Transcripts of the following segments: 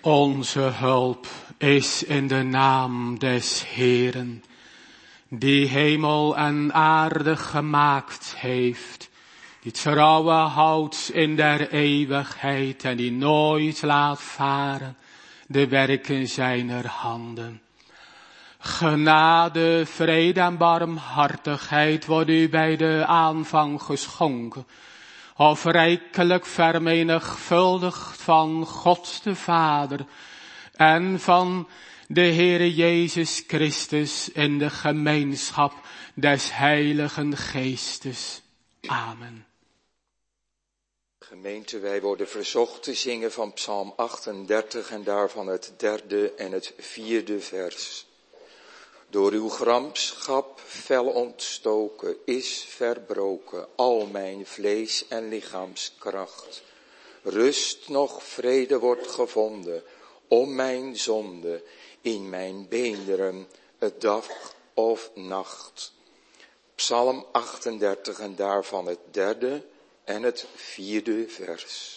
Onze hulp is in de naam des Heeren, die hemel en aarde gemaakt heeft, die trouwe houdt in der eeuwigheid en die nooit laat varen de werken zijner handen. Genade, vrede en barmhartigheid wordt u bij de aanvang geschonken, of rijkelijk vermenigvuldigd van God de Vader en van de Heere Jezus Christus in de gemeenschap des Heiligen Geestes. Amen. Gemeente, wij worden verzocht te zingen van Psalm 38 en daarvan het 3e en het 4e vers. Door uw gramschap fel ontstoken is verbroken al mijn vlees en lichaamskracht. Rust nog vrede wordt gevonden om mijn zonde in mijn beenderen, het dag of nacht. Psalm 38 en daarvan het 3e en het 4e vers.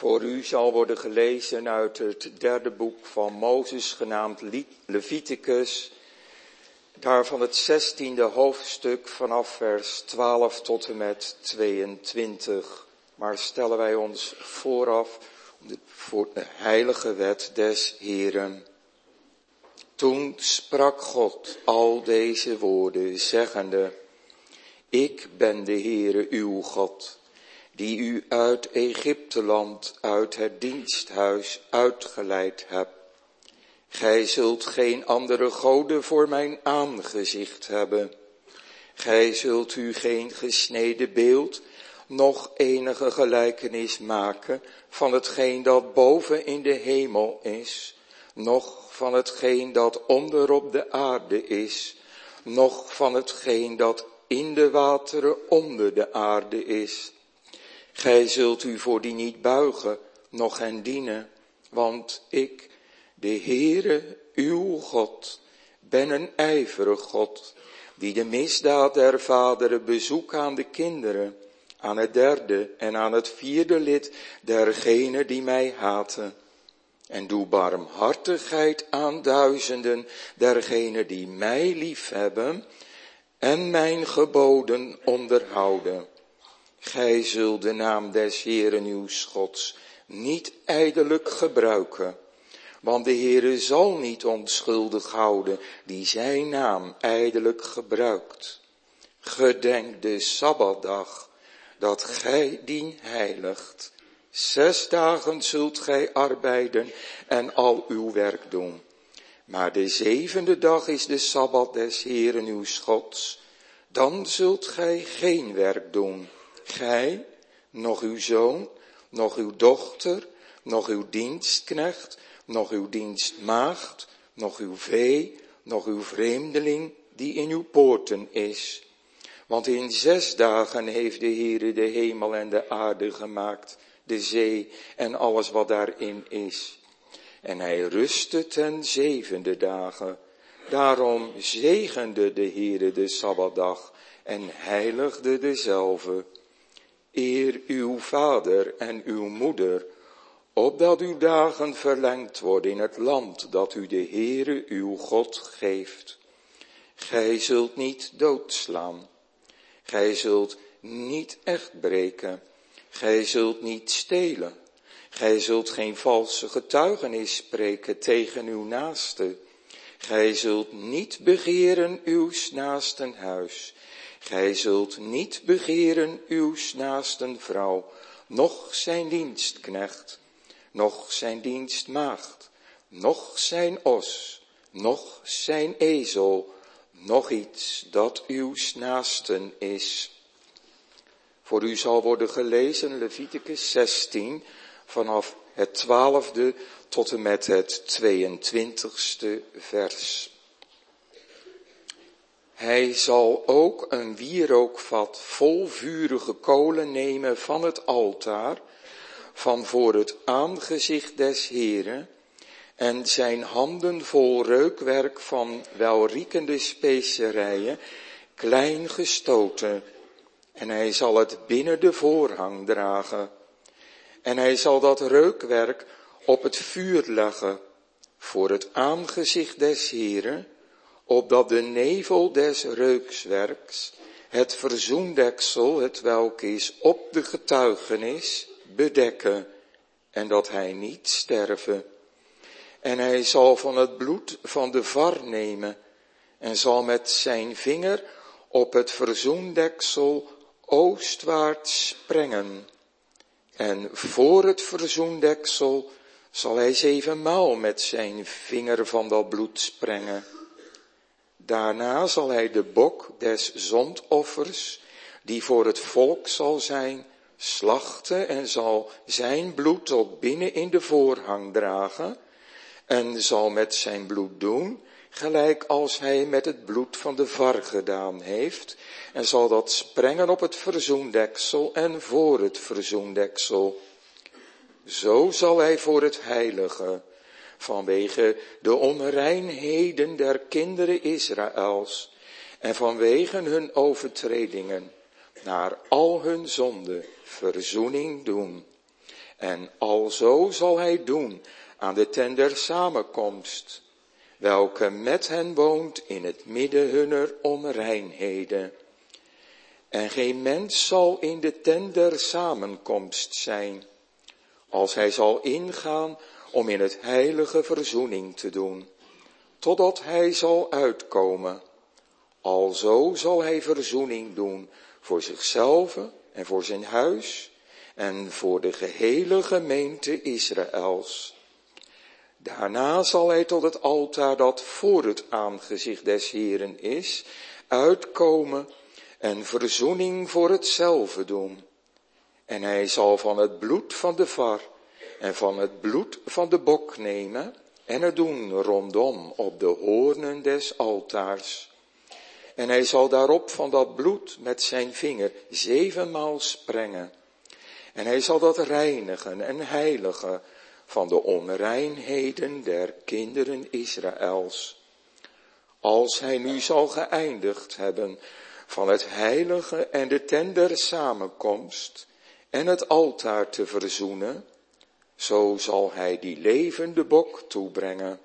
Voor u zal worden gelezen uit het derde boek van Mozes, genaamd Leviticus. Daarvan het 16e hoofdstuk vanaf vers 12 tot en met 22. Maar stellen wij ons vooraf voor de heilige wet des Heeren. Toen sprak God al deze woorden, zeggende: Ik ben de Heere uw God, die u uit Egypteland, uit het diensthuis uitgeleid heb. Gij zult geen andere goden voor mijn aangezicht hebben. Gij zult u geen gesneden beeld, noch enige gelijkenis maken van hetgeen dat boven in de hemel is, noch van hetgeen dat onder op de aarde is, noch van hetgeen dat in de wateren onder de aarde is. Gij zult u voor die niet buigen, noch hen dienen, want ik, de Heere, uw God, ben een ijverig God, die de misdaad der vaderen bezoekt aan de kinderen, aan het derde en aan het vierde lid dergenen die mij haten. En doe barmhartigheid aan duizenden dergenen die mij liefhebben en mijn geboden onderhouden. Gij zult de naam des Heeren uw Gods niet ijdelijk gebruiken, want de Heere zal niet onschuldig houden die zijn naam ijdelijk gebruikt. Gedenk de Sabbatdag, dat gij dien heiligt. 6 dagen zult gij arbeiden en al uw werk doen. Maar de 7e dag is de Sabbat des Heeren uw Gods. Dan zult gij geen werk doen. Gij, noch uw zoon, noch uw dochter, noch uw dienstknecht, noch uw dienstmaagd, noch uw vee, noch uw vreemdeling die in uw poorten is. Want in 6 dagen heeft de Heere de hemel en de aarde gemaakt, de zee en alles wat daarin is. En hij rustte ten 7e dagen. Daarom zegende de Heere de Sabbatdag en heiligde dezelve. Eer uw vader en uw moeder, opdat uw dagen verlengd worden in het land dat u de Heere uw God geeft. Gij zult niet doodslaan. Gij zult niet echt breken. Gij zult niet stelen. Gij zult geen valse getuigenis spreken tegen uw naaste. Gij zult niet begeren uws naasten huis. Gij zult niet begeren uws naasten vrouw, noch zijn dienstknecht, noch zijn dienstmaagd, noch zijn os, noch zijn ezel, noch iets dat uws naasten is. Voor u zal worden gelezen Leviticus 16 vanaf het 12e tot en met het 22e vers. Hij zal ook een wierookvat vol vurige kolen nemen van het altaar, van voor het aangezicht des Heeren, en zijn handen vol reukwerk van welriekende specerijen, klein gestoten, en hij zal het binnen de voorhang dragen. En hij zal dat reukwerk op het vuur leggen, voor het aangezicht des Heeren, opdat de nevel des reukswerks, het verzoendeksel, het welk is op de getuigenis, bedekken, en dat hij niet sterven. En hij zal van het bloed van de var nemen, en zal met zijn vinger op het verzoendeksel oostwaarts sprengen. En voor het verzoendeksel zal hij 7 maal met zijn vinger van dat bloed sprengen. Daarna zal hij de bok des zondoffers, die voor het volk zal zijn, slachten en zal zijn bloed tot binnen in de voorhang dragen en zal met zijn bloed doen, gelijk als hij met het bloed van de var gedaan heeft, en zal dat sprengen op het verzoendeksel en voor het verzoendeksel. Zo zal hij voor het heilige, vanwege de onreinheden der kinderen Israëls en vanwege hun overtredingen, naar al hun zonden verzoening doen. En alzo zal hij doen aan de tent der samenkomst, welke met hen woont in het midden hunner onreinheden. En geen mens zal in de tent der samenkomst zijn, als hij zal ingaan om in het heilige verzoening te doen, totdat hij zal uitkomen. Alzo zal hij verzoening doen voor zichzelf en voor zijn huis en voor de gehele gemeente Israëls. Daarna zal hij tot het altaar dat voor het aangezicht des Heren is, uitkomen en verzoening voor hetzelfde doen. En hij zal van het bloed van de var en van het bloed van de bok nemen en het doen rondom op de hoornen des altaars. En hij zal daarop van dat bloed met zijn vinger 7-maal sprengen. En hij zal dat reinigen en heiligen van de onreinheden der kinderen Israëls. Als hij nu zal geëindigd hebben van het heilige en de tent der samenkomst en het altaar te verzoenen, zo zal hij die levende bok toebrengen.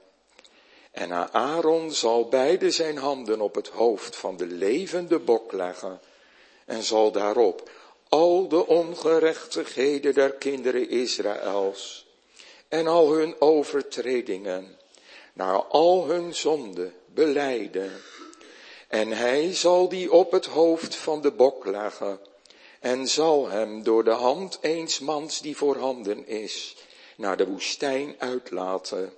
En Aaron zal beide zijn handen op het hoofd van de levende bok leggen en zal daarop al de ongerechtigheden der kinderen Israëls en al hun overtredingen naar al hun zonden belijden. En hij zal die op het hoofd van de bok leggen en zal hem door de hand eens mans die voorhanden is naar de woestijn uitlaten.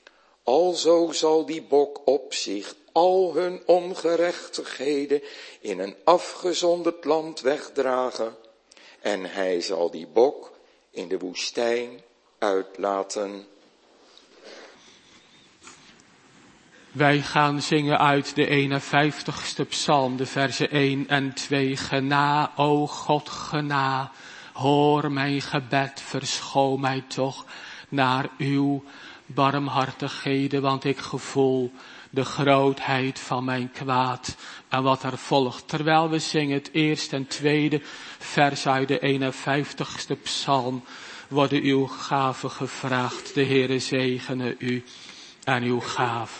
Alzo zal die bok op zich al hun ongerechtigheden in een afgezonderd land wegdragen. En hij zal die bok in de woestijn uitlaten. Wij gaan zingen uit de 51ste psalm, de versen 1 en 2. Gena, o God, gena, hoor mijn gebed, verschoon mij toch naar uw barmhartigheden, want ik gevoel de grootheid van mijn kwaad en wat er volgt. Terwijl we zingen het eerste en tweede vers uit de 51ste psalm, worden uw gaven gevraagd. De Heere zegene u en uw gaven.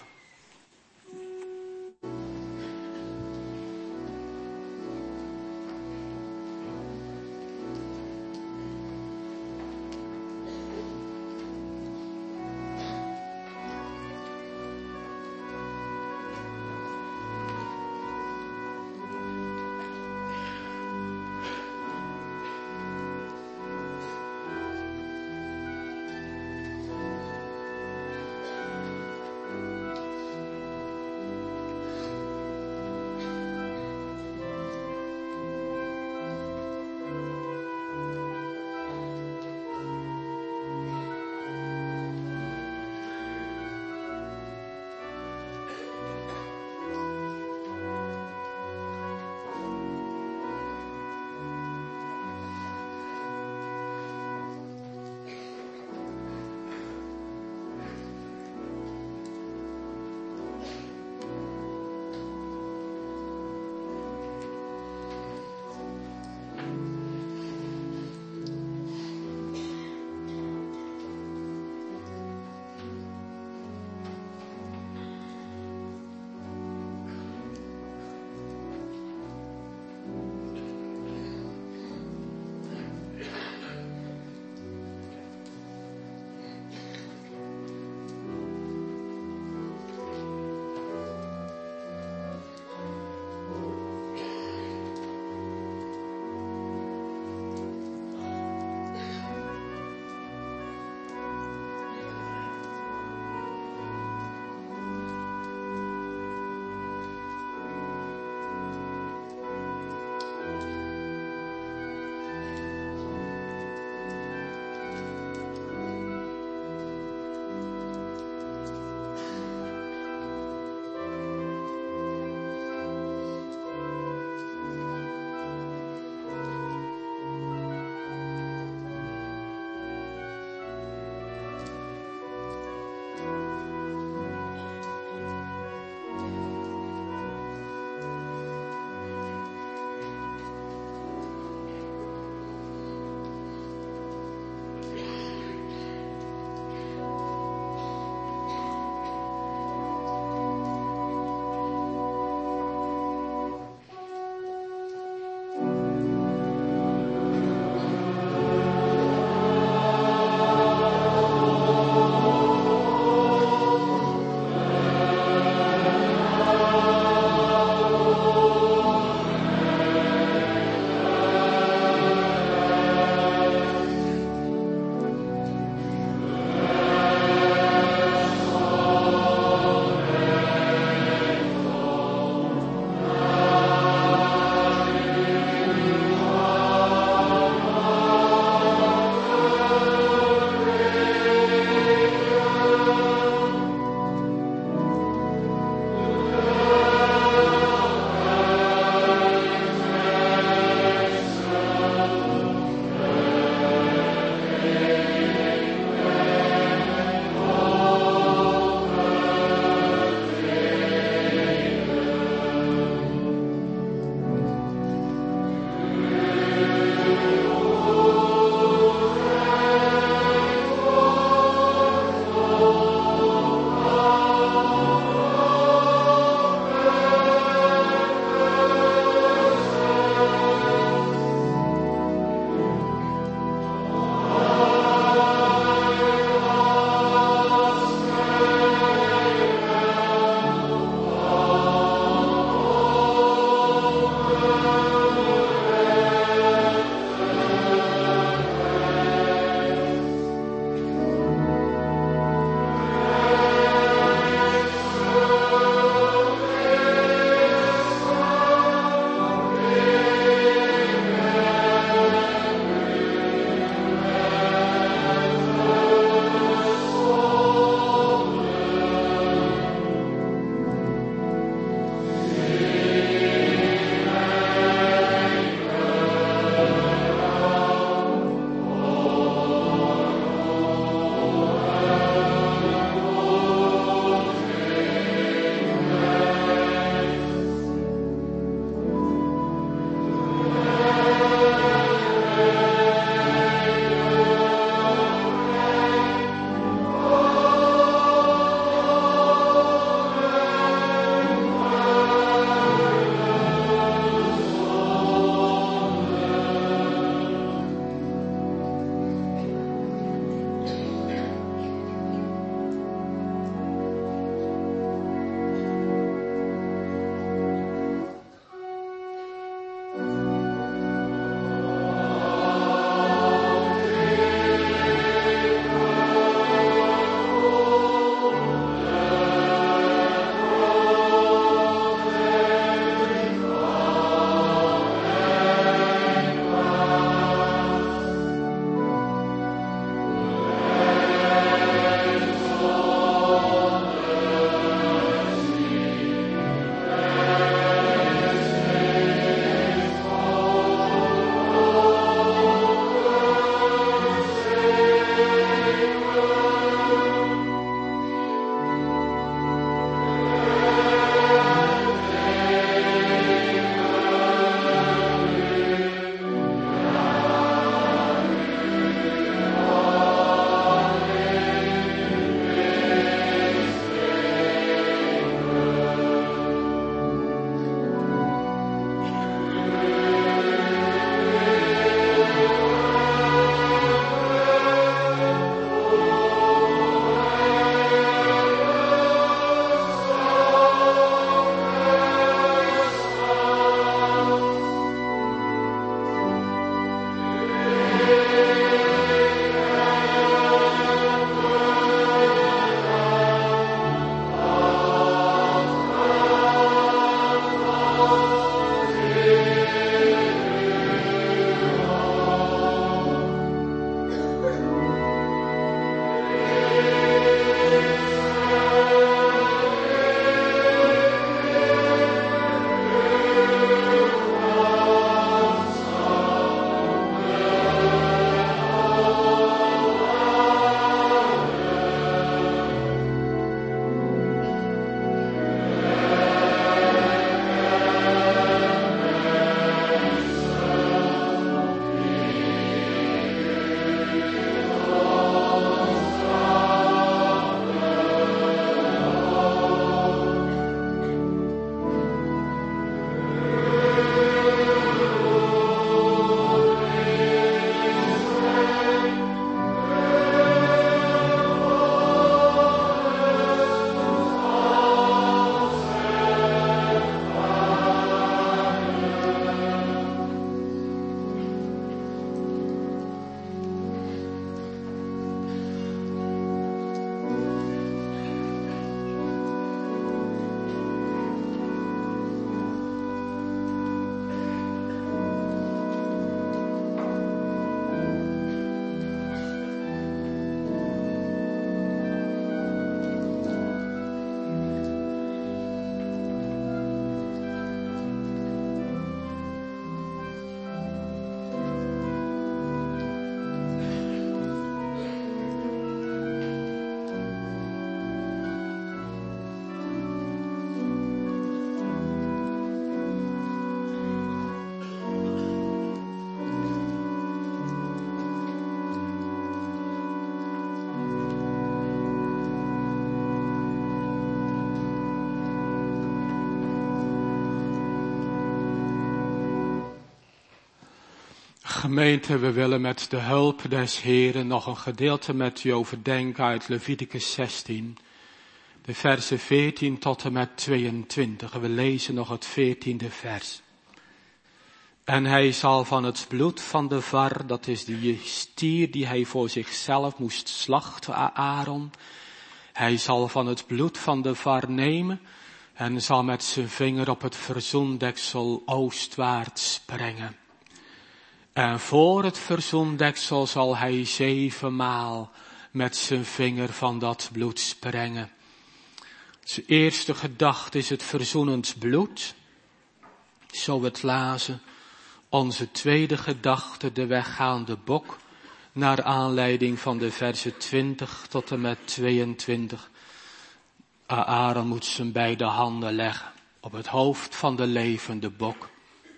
Gemeente, we willen met de hulp des Heren nog een gedeelte met u overdenken uit Leviticus 16. De versen 14 tot en met 22. We lezen nog het 14e vers. En hij zal van het bloed van de var, dat is die stier die hij voor zichzelf moest slachten, Aaron. Hij zal van het bloed van de var nemen en zal met zijn vinger op het verzoendeksel oostwaarts brengen. En voor het verzoendeksel zal hij 7 maal met zijn vinger van dat bloed sprengen. Zijn eerste gedachte is het verzoenend bloed. Zo we het lazen. Onze tweede gedachte, de weggaande bok. Naar aanleiding van de versen 20 tot en met 22. Aaron moet zijn beide handen leggen op het hoofd van de levende bok.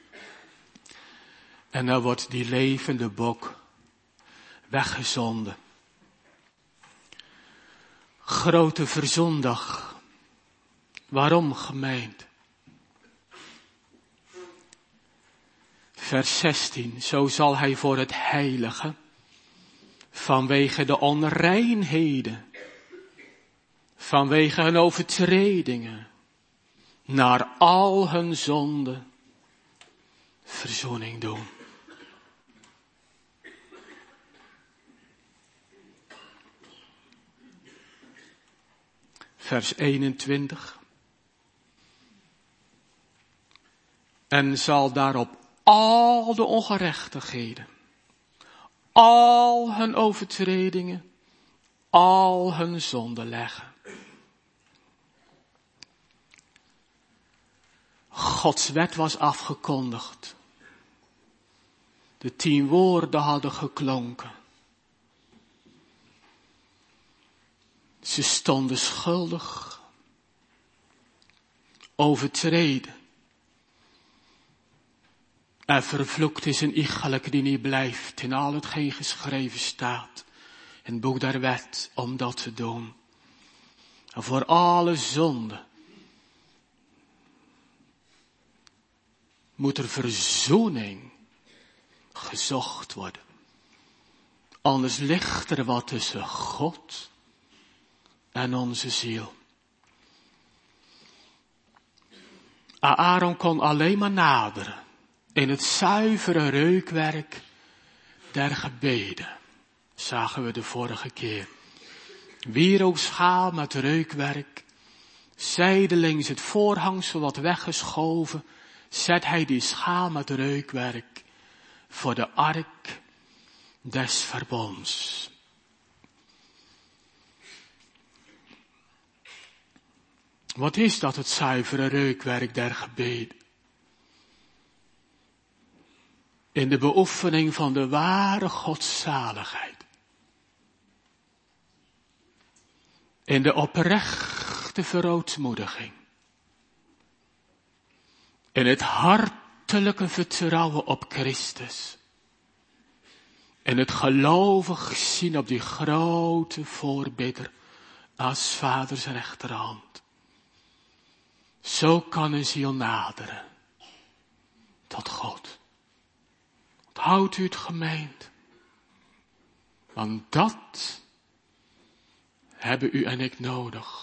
En dan wordt die levende bok weggezonden. Grote verzoendag. Waarom, gemeente? Vers 16. Zo zal hij voor het heilige, vanwege de onreinheden, vanwege hun overtredingen, naar al hun zonden, verzoening doen. Vers 21. En zal daarop al de ongerechtigheden, al hun overtredingen, al hun zonden leggen. Gods wet was afgekondigd. De 10 woorden hadden geklonken. Ze stonden schuldig, overtreden. En vervloekt is een iegelijk die niet blijft in al hetgeen geschreven staat in het boek der wet om dat te doen. En voor alle zonden moet er verzoening gezocht worden. Anders ligt er wat tussen God en onze ziel. Aaron kon alleen maar naderen in het zuivere reukwerk der gebeden. Zagen we de vorige keer. Wierookschaal met reukwerk. Zijdelings het voorhangsel wat weggeschoven. Zet hij die schaal met reukwerk voor de ark des verbonds. Wat is dat, het zuivere reukwerk der gebeden? In de beoefening van de ware godzaligheid. In de oprechte verootmoediging. In het hartelijke vertrouwen op Christus. In het gelovig zien op die grote voorbidder als vaders rechterhand. Zo kan een ziel naderen tot God. Onthoudt u het, gemeente? Want dat hebben u en ik nodig.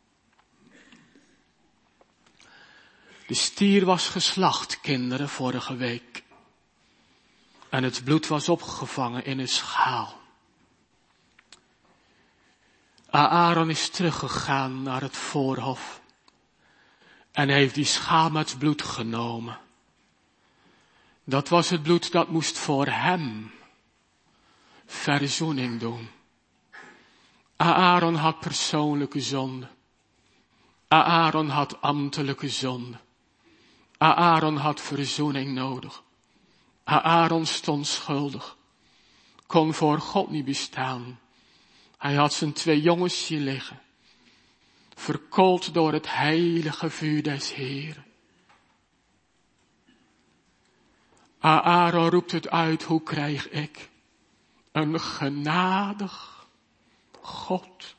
De stier was geslacht, kinderen, vorige week. En het bloed was opgevangen in een schaal. Aaron is teruggegaan naar het voorhof. En heeft die schaal met bloed genomen. Dat was het bloed dat moest voor hem verzoening doen. Aaron had persoonlijke zonde. Aaron had ambtelijke zonde. Aaron had verzoening nodig. Aaron stond schuldig. Kon voor God niet bestaan. Hij had zijn 2 jongens zien liggen. Verkoold door het heilige vuur des Heeren. Aaron roept het uit, hoe krijg ik een genadig God?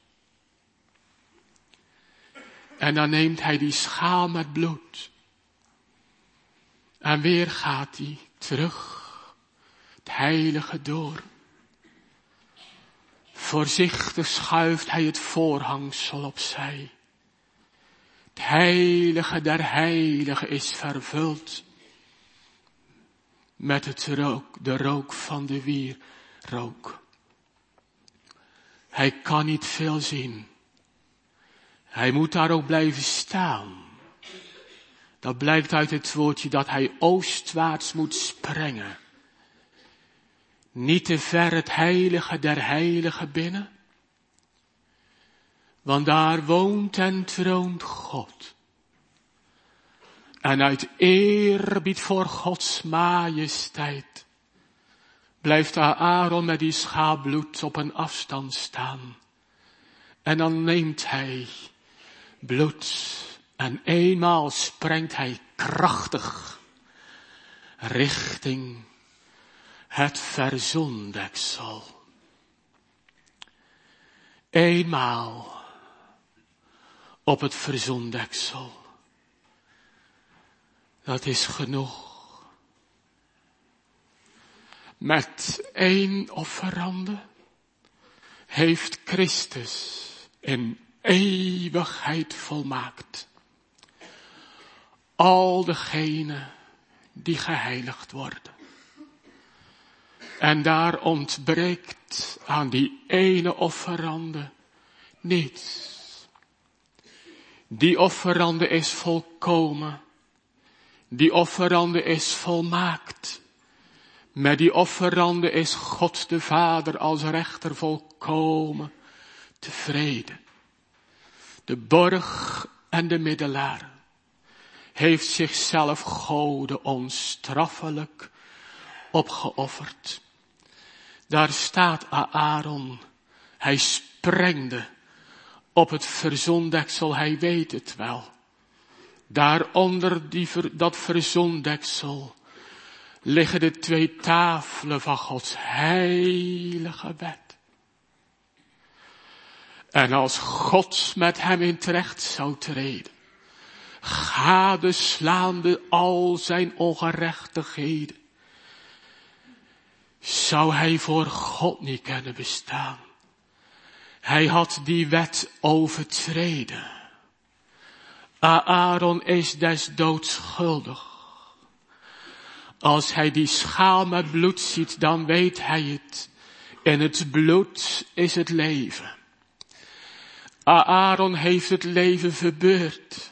En dan neemt hij die schaal met bloed. En weer gaat hij terug het heilige door. Voorzichtig schuift hij het voorhangsel opzij. Het heilige der heiligen is vervuld met de rook van de wierook. Hij kan niet veel zien. Hij moet daar ook blijven staan. Dat blijkt uit het woordje dat hij oostwaarts moet springen. Niet te ver het heilige der heiligen binnen. Want daar woont en troont God. En uit eerbied voor Gods majesteit blijft Aaron met die schaapbloed op een afstand staan. En dan neemt hij bloed en eenmaal sprengt hij krachtig richting het verzoendeksel. Eenmaal op het verzoendeksel. Dat is genoeg. Met één offerande heeft Christus in eeuwigheid volmaakt al degenen die geheiligd worden. En daar ontbreekt aan die ene offerande niets. Die offerande is volkomen. Die offerande is volmaakt. Met die offerande is God de Vader als rechter volkomen tevreden. De borg en de middelaar heeft zichzelf Gode onstraffelijk opgeofferd. Daar staat Aaron, hij sprengde op het verzoendeksel, hij weet het wel. Daaronder dat verzoendeksel liggen de 2 tafelen van Gods heilige wet. En als God met hem in terecht zou treden, gadeslaande al zijn ongerechtigheden, zou hij voor God niet kunnen bestaan. Hij had die wet overtreden. Aaron is des doods schuldig. Als hij die schaal met bloed ziet, dan weet hij het. In het bloed is het leven. Aaron heeft het leven verbeurd.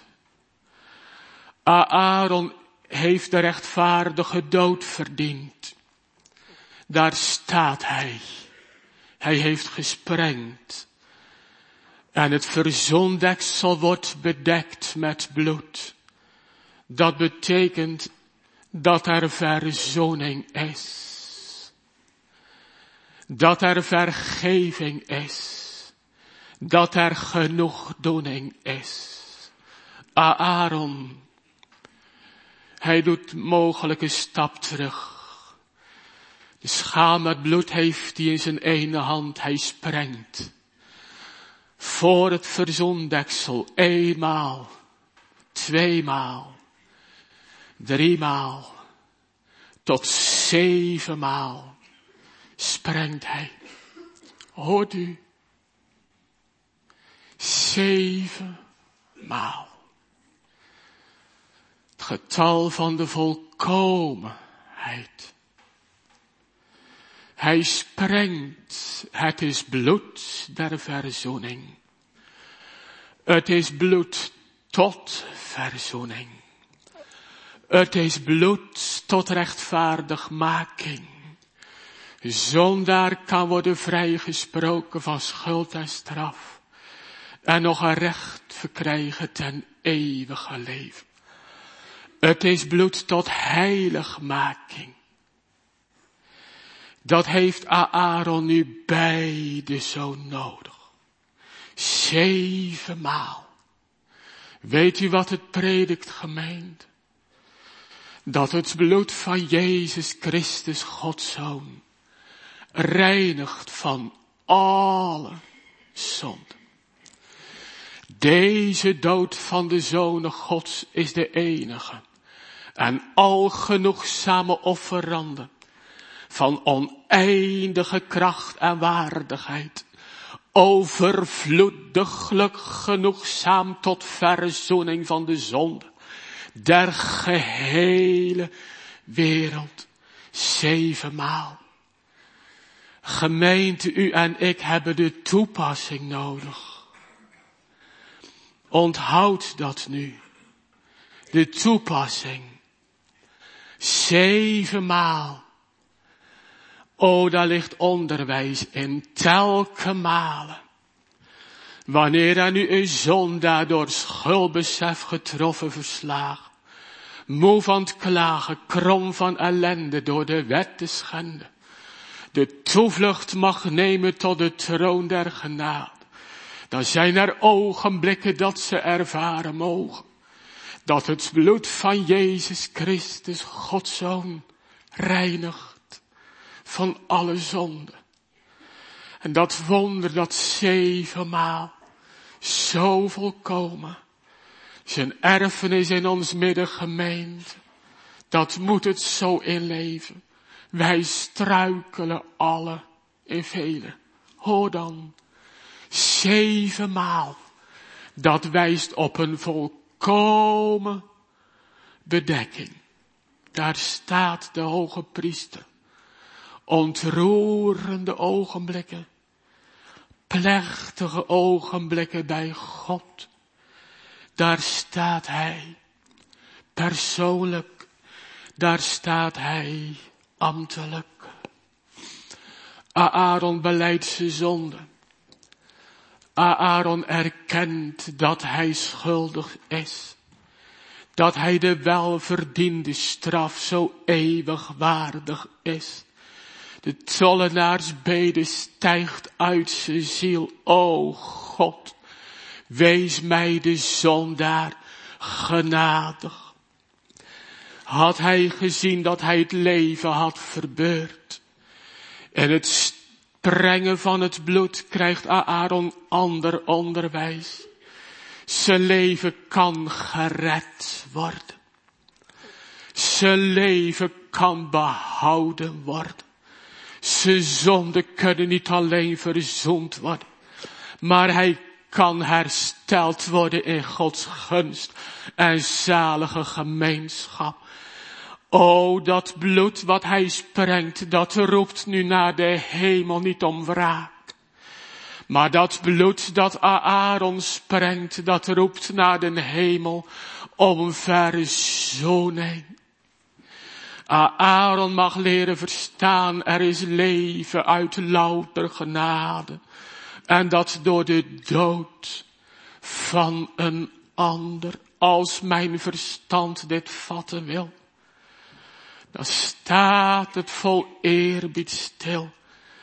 Aaron heeft de rechtvaardige dood verdiend. Daar staat hij. Hij heeft gesprengd. En het verzoendeksel wordt bedekt met bloed. Dat betekent dat er verzoening is. Dat er vergeving is. Dat er genoegdoening is. Aaron, hij doet mogelijk een stap terug. De schaal met bloed heeft hij in zijn ene hand. Hij sprengt voor het verzoendeksel 1-maal, 2-maal, 3-maal, tot 7-maal sprengt hij. Hoort u? 7-maal. Het getal van de volkomenheid. Hij sprengt, het is bloed der verzoening. Het is bloed tot verzoening. Het is bloed tot rechtvaardigmaking. Zondaar kan worden vrijgesproken van schuld en straf. En nog een recht verkrijgen ten eeuwige leven. Het is bloed tot heiligmaking. Dat heeft Aaron nu beide zo nodig. 7-maal. Weet u wat het predikt, gemeente? Dat het bloed van Jezus Christus, Gods Zoon, reinigt van alle zonde. Deze dood van de Zonen Gods is de enige en algenoegzame offerande van oneindige kracht en waardigheid, overvloediglijk genoegzaam tot verzoening van de zonde der gehele wereld, 7 maal. Gemeente, u en ik hebben de toepassing nodig. Onthoud dat nu. De toepassing. 7 maal. O, daar ligt onderwijs in, telke malen. Wanneer er nu een zondaar door schuldbesef getroffen verslagen, moe van het klagen, krom van ellende door de wet te schenden, de toevlucht mag nemen tot de troon der genade, dan zijn er ogenblikken dat ze ervaren mogen, dat het bloed van Jezus Christus, Gods Zoon, reinigt van alle zonde. En dat wonder, dat 7 maal, zo volkomen, zijn erfenis in ons midden gemeente, dat moet het zo inleven. Wij struikelen alle in vele. Hoor dan, 7 maal, dat wijst op een volkomen bedekking. Daar staat de hoge priester. Ontroerende ogenblikken, plechtige ogenblikken bij God. Daar staat hij, persoonlijk, daar staat hij, ambtelijk. Aaron belijdt zijn zonde. Aaron erkent dat hij schuldig is. Dat hij de welverdiende straf zo eeuwig waardig is. De tollenaarsbede stijgt uit zijn ziel. O God, wees mij de zondaar genadig. Had hij gezien dat hij het leven had verbeurd. En het sprengen van het bloed krijgt Aaron ander onderwijs. Zijn leven kan gered worden. Zijn leven kan behouden worden. Zijn zonden kunnen niet alleen verzoend worden, maar hij kan hersteld worden in Gods gunst en zalige gemeenschap. O, dat bloed wat hij sprengt, dat roept nu naar de hemel niet om wraak. Maar dat bloed dat Aaron sprengt, dat roept naar de hemel om verzoening. Aaron mag leren verstaan, er is leven uit louter genade. En dat door de dood van een ander, als mijn verstand dit vatten wil. Dan staat het vol eerbied stil.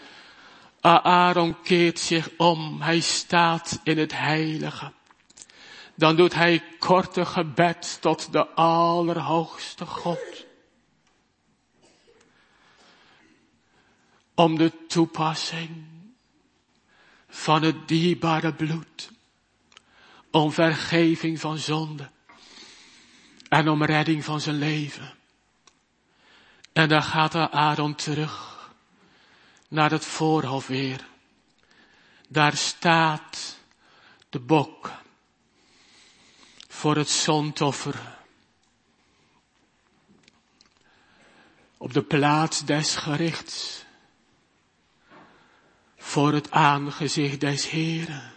Aaron keert zich om, hij staat in het heilige. Dan doet hij korte gebed tot de Allerhoogste God. Om de toepassing van het dierbare bloed. Om vergeving van zonde. En om redding van zijn leven. En dan gaat Aaron terug naar het voorhof weer. Daar staat de bok voor het zondoffer. Op de plaats des gerichts. Voor het aangezicht des Heeren.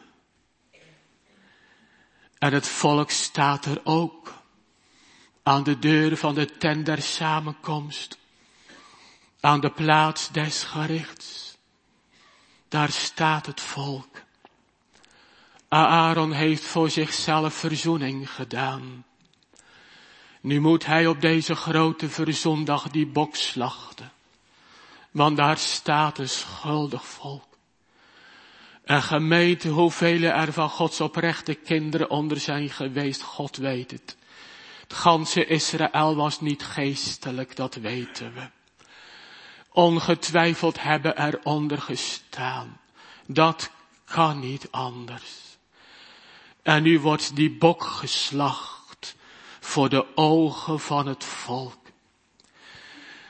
En het volk staat er ook. Aan de deur van de tent der samenkomst. Aan de plaats des gerichts. Daar staat het volk. Aaron heeft voor zichzelf verzoening gedaan. Nu moet hij op deze grote verzoendag die bok slachten. Want daar staat een schuldig volk. En gemeente, hoeveel er van Gods oprechte kinderen onder zijn geweest, God weet het. Het ganse Israël was niet geestelijk, dat weten we. Ongetwijfeld hebben eronder gestaan. Dat kan niet anders. En nu wordt die bok geslacht voor de ogen van het volk.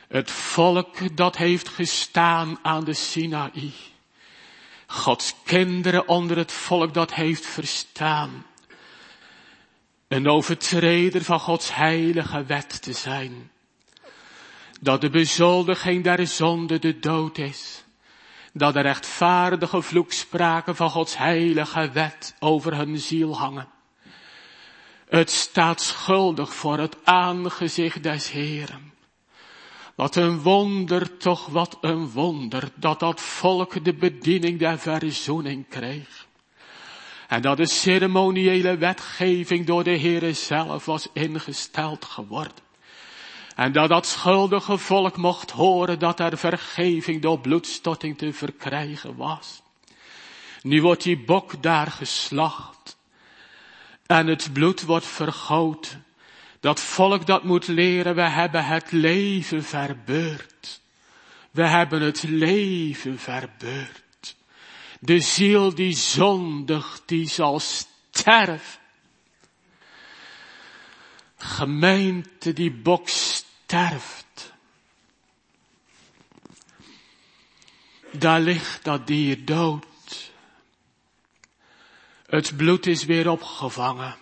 Het volk dat heeft gestaan aan de Sinaï. Gods kinderen onder het volk dat heeft verstaan. Een overtreder van Gods heilige wet te zijn. Dat de bezoldiging der zonde de dood is. Dat de rechtvaardige vloekspraken van Gods heilige wet over hun ziel hangen. Het staat schuldig voor het aangezicht des Heeren. Wat een wonder, toch wat een wonder, dat volk de bediening der verzoening kreeg. En dat de ceremoniële wetgeving door de Heere zelf was ingesteld geworden. En dat schuldige volk mocht horen dat er vergeving door bloedstorting te verkrijgen was. Nu wordt die bok daar geslacht. En het bloed wordt vergoten. Dat volk dat moet leren, we hebben het leven verbeurd. We hebben het leven verbeurd. De ziel die zondigt, die zal sterven. Gemeente, die bok sterft. Daar ligt dat dier dood. Het bloed is weer opgevangen.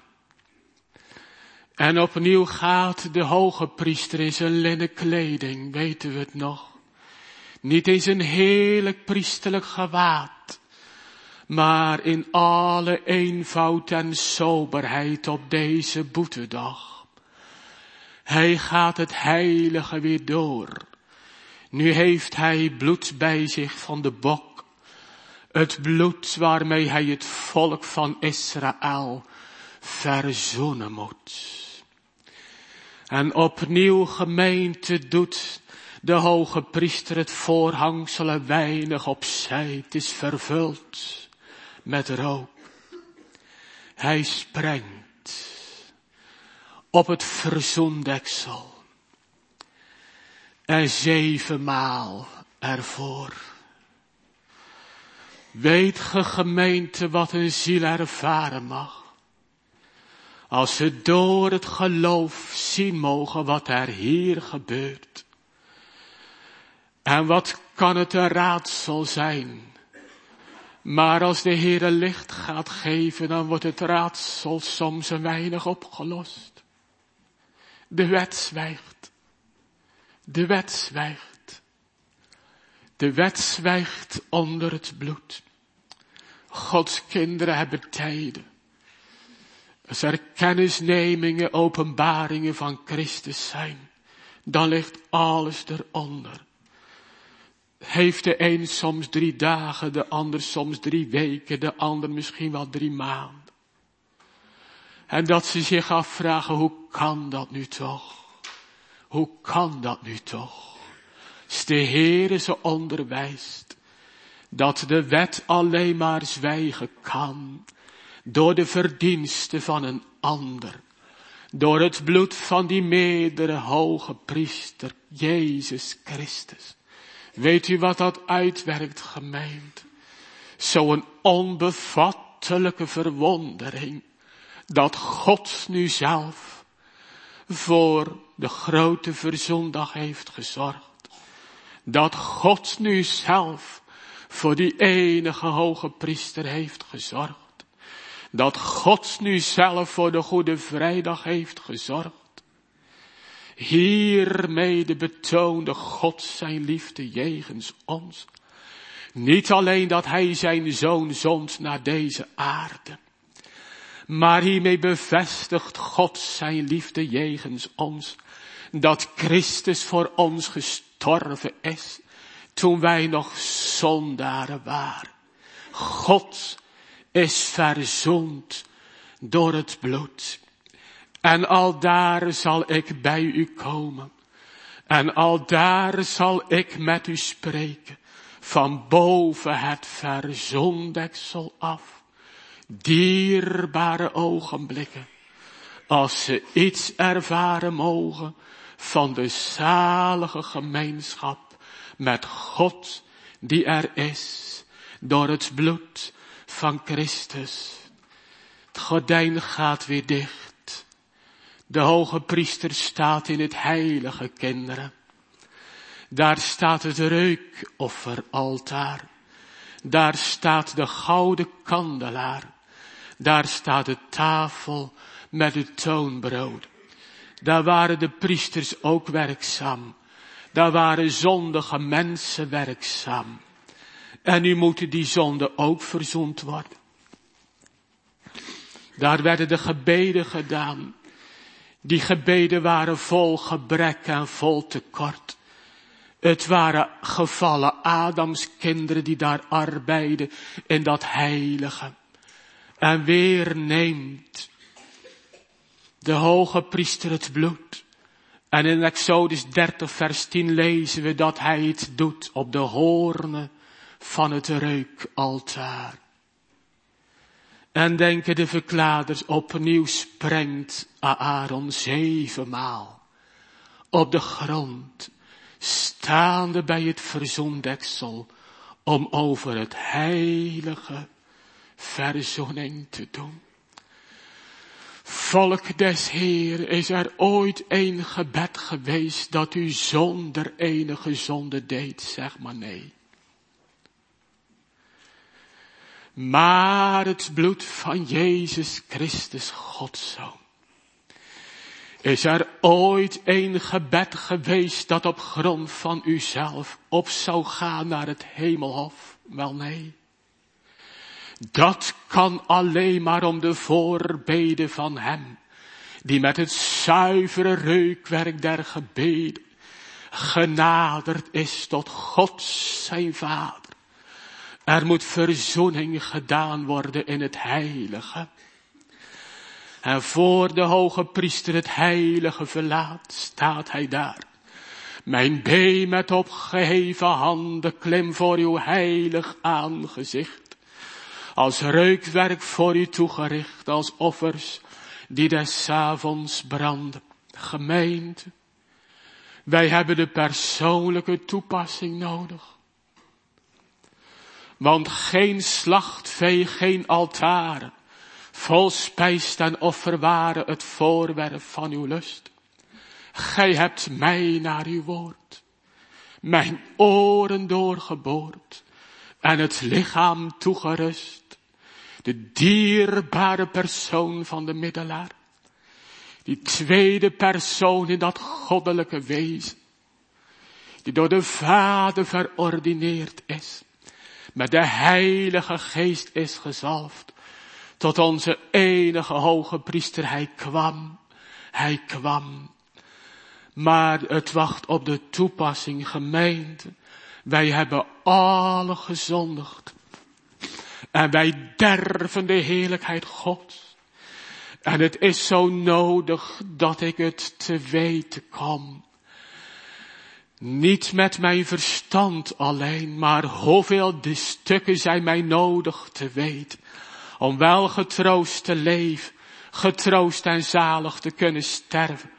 En opnieuw gaat de hoge priester in zijn linnen kleding, weten we het nog. Niet in zijn heerlijk priesterlijk gewaad, maar in alle eenvoud en soberheid op deze boetedag. Hij gaat het heilige weer door. Nu heeft hij bloed bij zich van de bok. Het bloed waarmee hij het volk van Israël verzoenen moet. En opnieuw, gemeente, doet de hoge priester het voorhangsel een weinig opzij. Het is vervuld met rook. Hij sprengt op het verzoendeksel. En 7 maal ervoor. Weet ge, gemeente, wat een ziel ervaren mag. Als ze door het geloof zien mogen wat er hier gebeurt. En wat kan het een raadsel zijn. Maar als de Heere licht gaat geven, dan wordt het raadsel soms een weinig opgelost. De wet zwijgt. De wet zwijgt. De wet zwijgt onder het bloed. Gods kinderen hebben tijden. Als er kennisnemingen, openbaringen van Christus zijn, dan ligt alles eronder. Heeft de een soms 3 dagen, de ander soms 3 weken, de ander misschien wel 3 maanden. En dat ze zich afvragen, hoe kan dat nu toch? Hoe kan dat nu toch? Als de Heere ze onderwijst, dat de wet alleen maar zwijgen kan, door de verdiensten van een ander. Door het bloed van die meerdere hoge priester, Jezus Christus. Weet u wat dat uitwerkt, gemeente? Zo'n onbevattelijke verwondering. Dat God nu zelf voor de grote verzoendag heeft gezorgd. Dat God nu zelf voor die enige hoge priester heeft gezorgd. Dat God nu zelf voor de Goede Vrijdag heeft gezorgd. Hiermede betoonde God zijn liefde jegens ons. Niet alleen dat hij zijn zoon zond naar deze aarde. Maar hiermee bevestigt God zijn liefde jegens ons. Dat Christus voor ons gestorven is. Toen wij nog zondaren waren. God is verzoend door het bloed. En aldaar zal ik bij u komen. En aldaar zal ik met u spreken. Van boven het verzoendeksel af. Dierbare ogenblikken. Als ze iets ervaren mogen van de zalige gemeenschap met God die er is. Door het bloed van Christus. Het gordijn gaat weer dicht. De hoge priester staat in het heilige, kinderen. Daar staat het reukofferaltaar. Daar staat de gouden kandelaar. Daar staat de tafel met het toonbrood. Daar waren de priesters ook werkzaam. Daar waren zondige mensen werkzaam. En nu moeten die zonden ook verzoend worden. Daar werden de gebeden gedaan. Die gebeden waren vol gebrek en vol tekort. Het waren gevallen Adamskinderen die daar arbeiden in dat heilige. En weer neemt de hoge priester het bloed. En in Exodus 30 vers 10 lezen we dat hij het doet op de hoornen van het reukaltaar. En denken de verklaarders, opnieuw springt Aaron 7 maal op de grond, staande bij het verzoendeksel, om over het heilige verzoening te doen. Volk des Heer, is er ooit een gebed geweest dat u zonder enige zonde deed? Zeg maar nee. Maar het bloed van Jezus Christus, Gods Zoon. Is er ooit een gebed geweest dat op grond van uzelf op zou gaan naar het hemelhof? Wel nee. Dat kan alleen maar om de voorbeden van hem, die met het zuivere reukwerk der gebeden genaderd is tot God zijn Vader. Er moet verzoening gedaan worden in het heilige. En voor de hoge priester het heilige verlaat, staat hij daar. Mijn been met opgeheven handen klim voor uw heilig aangezicht. Als reukwerk voor u toegericht, als offers die des avonds branden. Gemeente, wij hebben de persoonlijke toepassing nodig. Want geen slachtvee, geen altaren, vol spijs en offer waren het voorwerp van uw lust. Gij hebt mij naar uw woord, mijn oren doorgeboord en het lichaam toegerust. De dierbare persoon van de middelaar. Die tweede persoon in dat goddelijke wezen. Die door de Vader verordineerd is. Met de Heilige Geest is gezalfd. Tot onze enige hoge priester. Hij kwam. Maar het wacht op de toepassing, gemeente. Wij hebben alle gezondigd. En wij derven de heerlijkheid Gods. En het is zo nodig dat ik het te weten kom. Niet met mijn verstand alleen, maar hoeveel de stukken zijn mij nodig te weten. Om wel getroost te leven, getroost en zalig te kunnen sterven.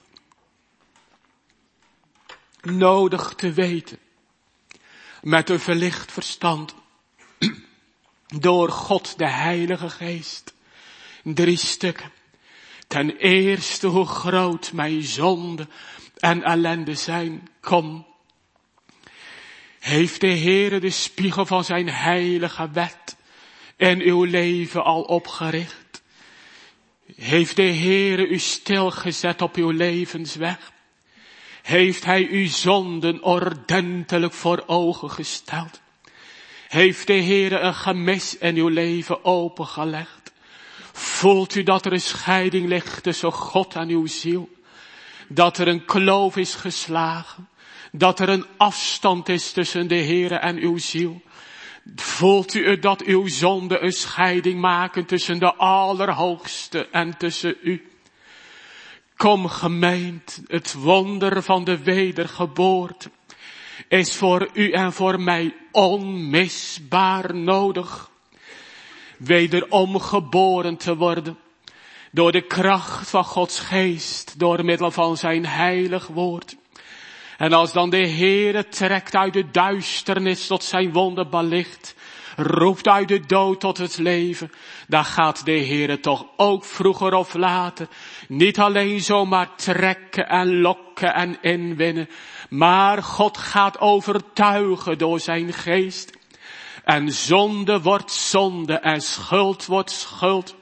Nodig te weten, met een verlicht verstand. Door God de Heilige Geest. 3 stukken. Ten eerste hoe groot mijn zonde en ellende zijn. Kom. Heeft de Heere de spiegel van zijn heilige wet in uw leven al opgericht? Heeft de Heere u stilgezet op uw levensweg? Heeft hij uw zonden ordentelijk voor ogen gesteld? Heeft de Heere een gemis in uw leven opengelegd? Voelt u dat er een scheiding ligt tussen God en uw ziel? Dat er een kloof is geslagen? Dat er een afstand is tussen de Heere en uw ziel? Voelt u dat uw zonden een scheiding maken tussen de Allerhoogste en tussen u? Kom gemeente, het wonder van de wedergeboorte is voor u en voor mij onmisbaar nodig. Wederom geboren te worden door de kracht van Gods geest, door middel van zijn heilig woord. En als dan de Heere trekt uit de duisternis tot zijn wonderbaar licht, roept uit de dood tot het leven, dan gaat de Heere toch ook vroeger of later niet alleen zomaar trekken en lokken en inwinnen, maar God gaat overtuigen door zijn geest. En zonde wordt zonde en schuld wordt schuld.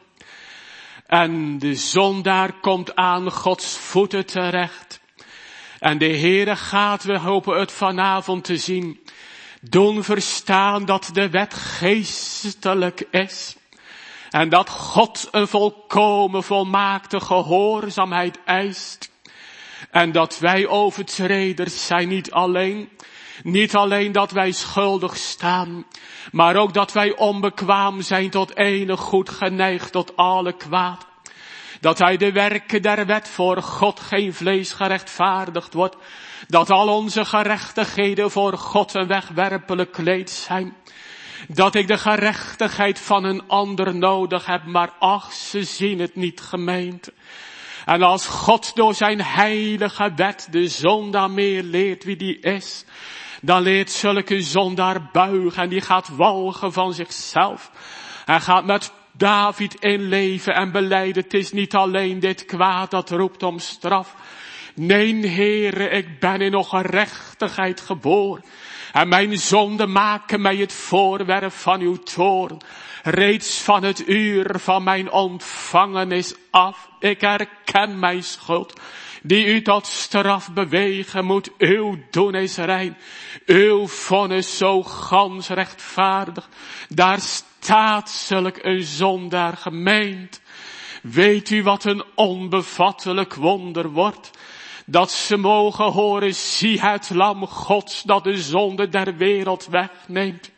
En de zondaar komt aan Gods voeten terecht. En de Heere gaat, we hopen het vanavond te zien, doen verstaan dat de wet geestelijk is. En dat God een volkomen, volmaakte gehoorzaamheid eist. En dat wij overtreders zijn niet alleen dat wij schuldig staan, maar ook dat wij onbekwaam zijn tot enig goed, geneigd tot alle kwaad. Dat uit de werken der wet voor God geen vlees gerechtvaardigd wordt. Dat al onze gerechtigheden voor God een wegwerpelijk kleed zijn. Dat ik de gerechtigheid van een ander nodig heb, maar ach, ze zien het niet, gemeente. En als God door zijn heilige wet de zondaar meer leert wie die is, dan leert zulke zondaar buigen en die gaat walgen van zichzelf. Hij gaat met David inleven en belijden, het is niet alleen dit kwaad dat roept om straf. Nee, Heere, ik ben in ongerechtigheid geboren. En mijn zonden maken mij het voorwerp van uw toorn. Reeds van het uur van mijn ontvangenis af. Ik herken mijn schuld, die u tot straf bewegen moet. Uw doen is rein, uw vonnis zo gans rechtvaardig. Daar staat zulk een zondaar gemeend. Weet u wat een onbevattelijk wonder wordt? Dat ze mogen horen, zie het lam Gods dat de zonde der wereld wegneemt.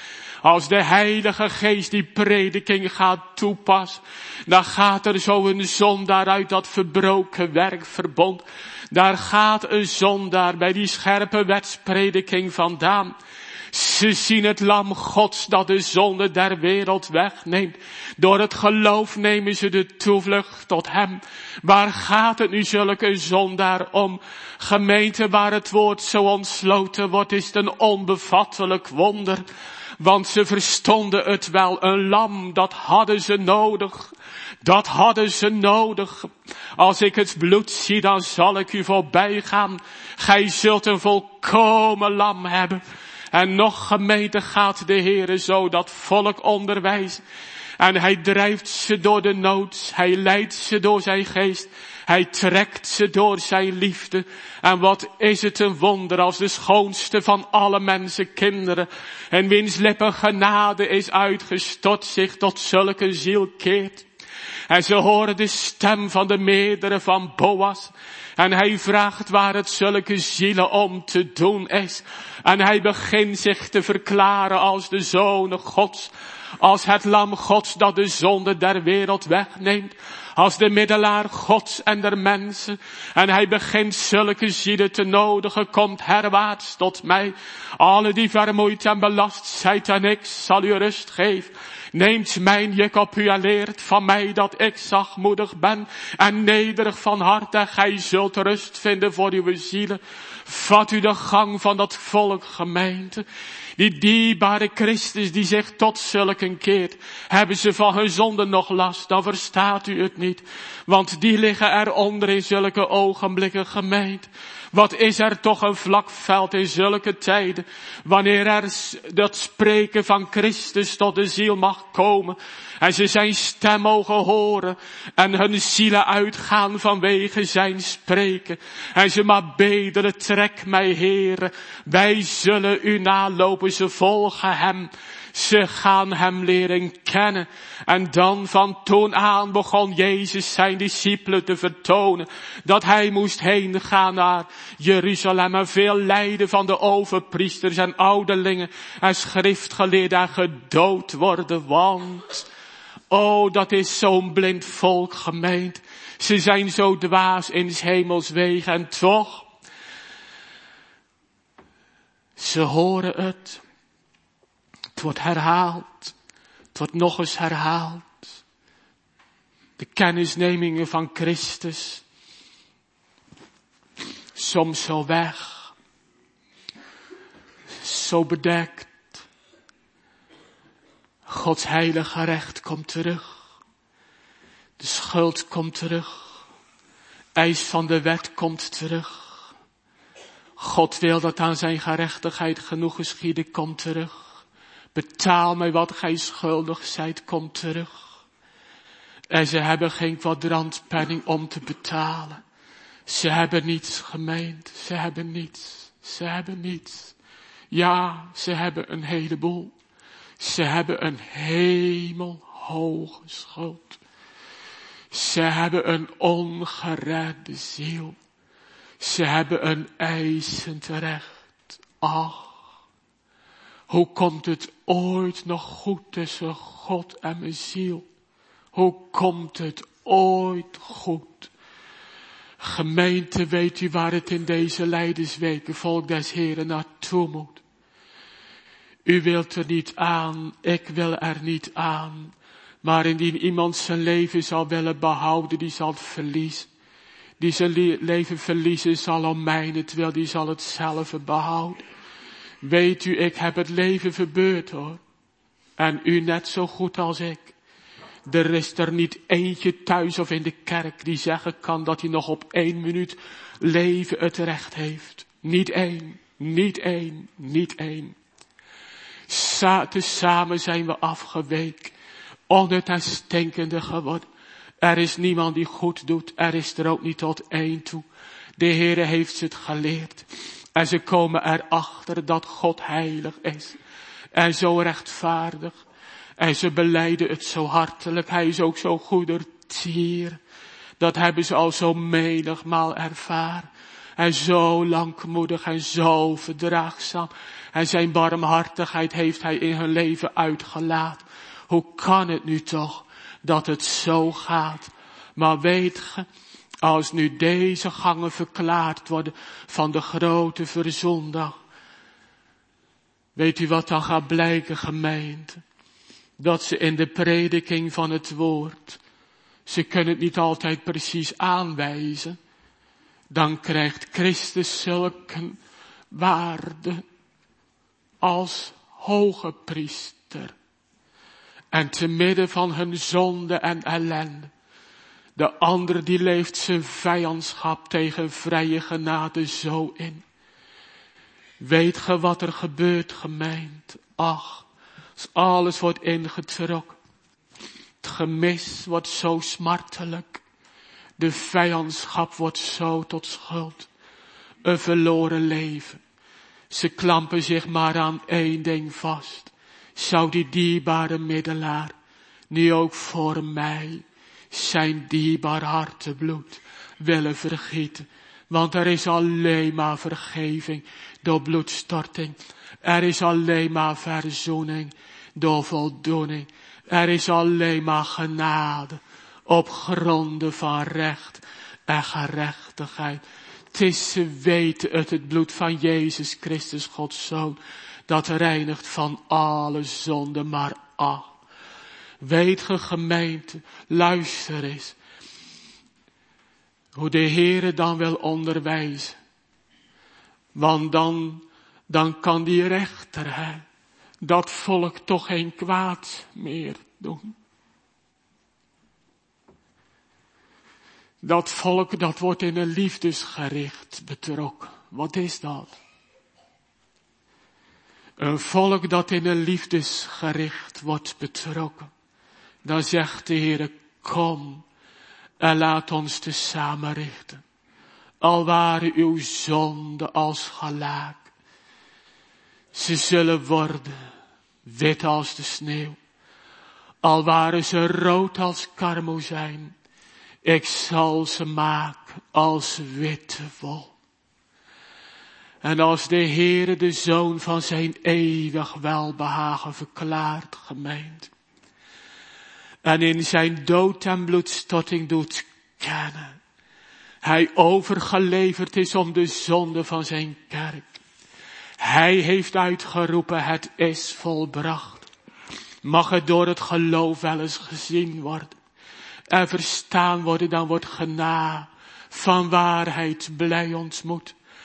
Als de Heilige Geest die prediking gaat toepassen, dan gaat er zo een zondaar uit dat verbroken werkverbond. Daar gaat een zondaar bij die scherpe wetsprediking vandaan. Ze zien het lam Gods dat de zonde der wereld wegneemt. Door het geloof nemen ze de toevlucht tot hem. Waar gaat het nu zulke zondaar om? Gemeente, waar het woord zo ontsloten wordt, is het een onbevattelijk wonder. Want ze verstonden het wel, een lam, dat hadden ze nodig. Dat hadden ze nodig. Als ik het bloed zie, dan zal ik u voorbij gaan. Gij zult een volkomen lam hebben. En nog, gemeente, gaat de Heere zo dat volk onderwijzen. En hij drijft ze door de nood. Hij leidt ze door zijn geest. Hij trekt ze door zijn liefde. En wat is het een wonder als de schoonste van alle mensenkinderen, en wiens lippen genade is uitgestort, zich tot zulke ziel keert. En ze horen de stem van de meerdere van Boas. En hij vraagt waar het zulke zielen om te doen is. En hij begint zich te verklaren als de Zoon Gods. Als het lam Gods dat de zonde der wereld wegneemt. Als de middelaar Gods en der mensen. En hij begint zulke zielen te nodigen. Komt herwaarts tot mij. Alle die vermoeid en belast zijt, en ik zal u rust geven. Neemt mijn juk op u en leert van mij dat ik zachtmoedig ben en nederig van hart, en gij zult rust vinden voor uw zielen. Vat u de gang van dat volk, gemeente. Die dierbare Christus die zich tot zulken keert. Hebben ze van hun zonde nog last, dan verstaat u het niet. Want die liggen eronder in zulke ogenblikken, gemeente. Wat is er toch een vlak veld in zulke tijden, wanneer er dat spreken van Christus tot de ziel mag komen. En ze zijn stem mogen horen en hun zielen uitgaan vanwege zijn spreken. En ze maar bedelen, trek mij Heere, wij zullen u nalopen, ze volgen hem. Ze gaan hem leren kennen. En dan van toen aan begon Jezus zijn discipelen te vertonen dat hij moest heen gaan naar Jeruzalem en veel lijden van de overpriesters en ouderlingen en schriftgeleerden en gedood worden. Want, oh, dat is zo'n blind volk, gemeente. Ze zijn zo dwaas in 's hemels wegen en toch, ze horen het. Het wordt herhaald. Het wordt nog eens herhaald. De kennisnemingen van Christus. Soms zo weg. zo bedekt. Gods heilige recht komt terug. De schuld komt terug. Eis van de wet komt terug. God wil dat aan zijn gerechtigheid genoeg geschieden, komt terug. Betaal mij wat gij schuldig zijt, komt terug. En ze hebben geen kwadrantpenning om te betalen. Ze hebben niets gemeend. Ze hebben niets. Ze hebben niets. Ja, ze hebben een heleboel. Ze hebben een hemelhoge schuld. Ze hebben een ongeredde ziel. Ze hebben een eisend recht. Ach, hoe komt het ooit nog goed tussen God en mijn ziel? Hoe komt het ooit goed? Gemeente, weet u waar het in deze Lijdensweken, volk des Heren, naartoe moet? U wilt er niet aan, ik wil er niet aan. Maar indien iemand zijn leven zal willen behouden, die zal het verliezen. Die zijn leven verliezen zal om mijnentwil, die zal het zelf behouden. Weet u, ik heb het leven verbeurd hoor. En u net zo goed als ik. Er is er niet eentje thuis of in de kerk die zeggen kan dat hij nog op 1 minuut leven het recht heeft. Niet één, niet één, niet één. Tezamen zijn we afgeweken. Onnut en stinkende geworden. Er is niemand die goed doet. Er is er ook niet tot 1 toe. De Heere heeft ze het geleerd. En ze komen erachter dat God heilig is. En zo rechtvaardig. En ze belijden het zo hartelijk. Hij is ook zo goedertier. Dat hebben ze al zo menigmaal ervaren. En zo langmoedig en zo verdraagzaam. En zijn barmhartigheid heeft hij in hun leven uitgelaten. Hoe kan het nu toch dat het zo gaat? Maar weet ge, als nu deze gangen verklaard worden van de grote verzondag. Weet u wat dan gaat blijken, gemeente? Dat ze in de prediking van het woord, ze kunnen het niet altijd precies aanwijzen. Dan krijgt Christus zulke waarde als hoge priester. En te midden van hun zonde en ellende. De andere die leeft zijn vijandschap tegen vrije genade zo in. Weet ge wat er gebeurt, gemeente? Ach, als alles wordt ingetrokken. Het gemis wordt zo smartelijk. De vijandschap wordt zo tot schuld. Een verloren leven. Ze klampen zich maar aan 1 ding vast. Zou die dierbare middelaar nu ook voor mij zijn dierbaar hartebloed willen vergieten. Want er is alleen maar vergeving door bloedstorting. Er is alleen maar verzoening door voldoening. Er is alleen maar genade op gronden van recht en gerechtigheid. Het is, ze weten het bloed van Jezus Christus, Gods Zoon, dat reinigt van alle zonde, maar ach. Weet ge, gemeente, luister eens. Hoe de Heere dan wil onderwijzen. Want dan kan die rechter, dat volk toch geen kwaad meer doen. Dat volk, dat wordt in een liefdesgericht betrokken. Wat is dat? Een volk dat in een liefdesgericht wordt betrokken. Dan zegt de Heere, kom en laat ons tezamen richten. Al waren uw zonden als galaak. Ze zullen worden wit als de sneeuw. Al waren ze rood als karmozijn. Ik zal ze maken als witte wol. En als de Heere de Zoon van zijn eeuwig welbehagen verklaart, gemeente. En in zijn dood en bloedstorting doet kennen. Hij overgeleverd is om de zonde van zijn kerk. Hij heeft uitgeroepen, het is volbracht. Mag het door het geloof wel eens gezien worden. En verstaan worden, dan wordt genade van waarheid blij ontmoet.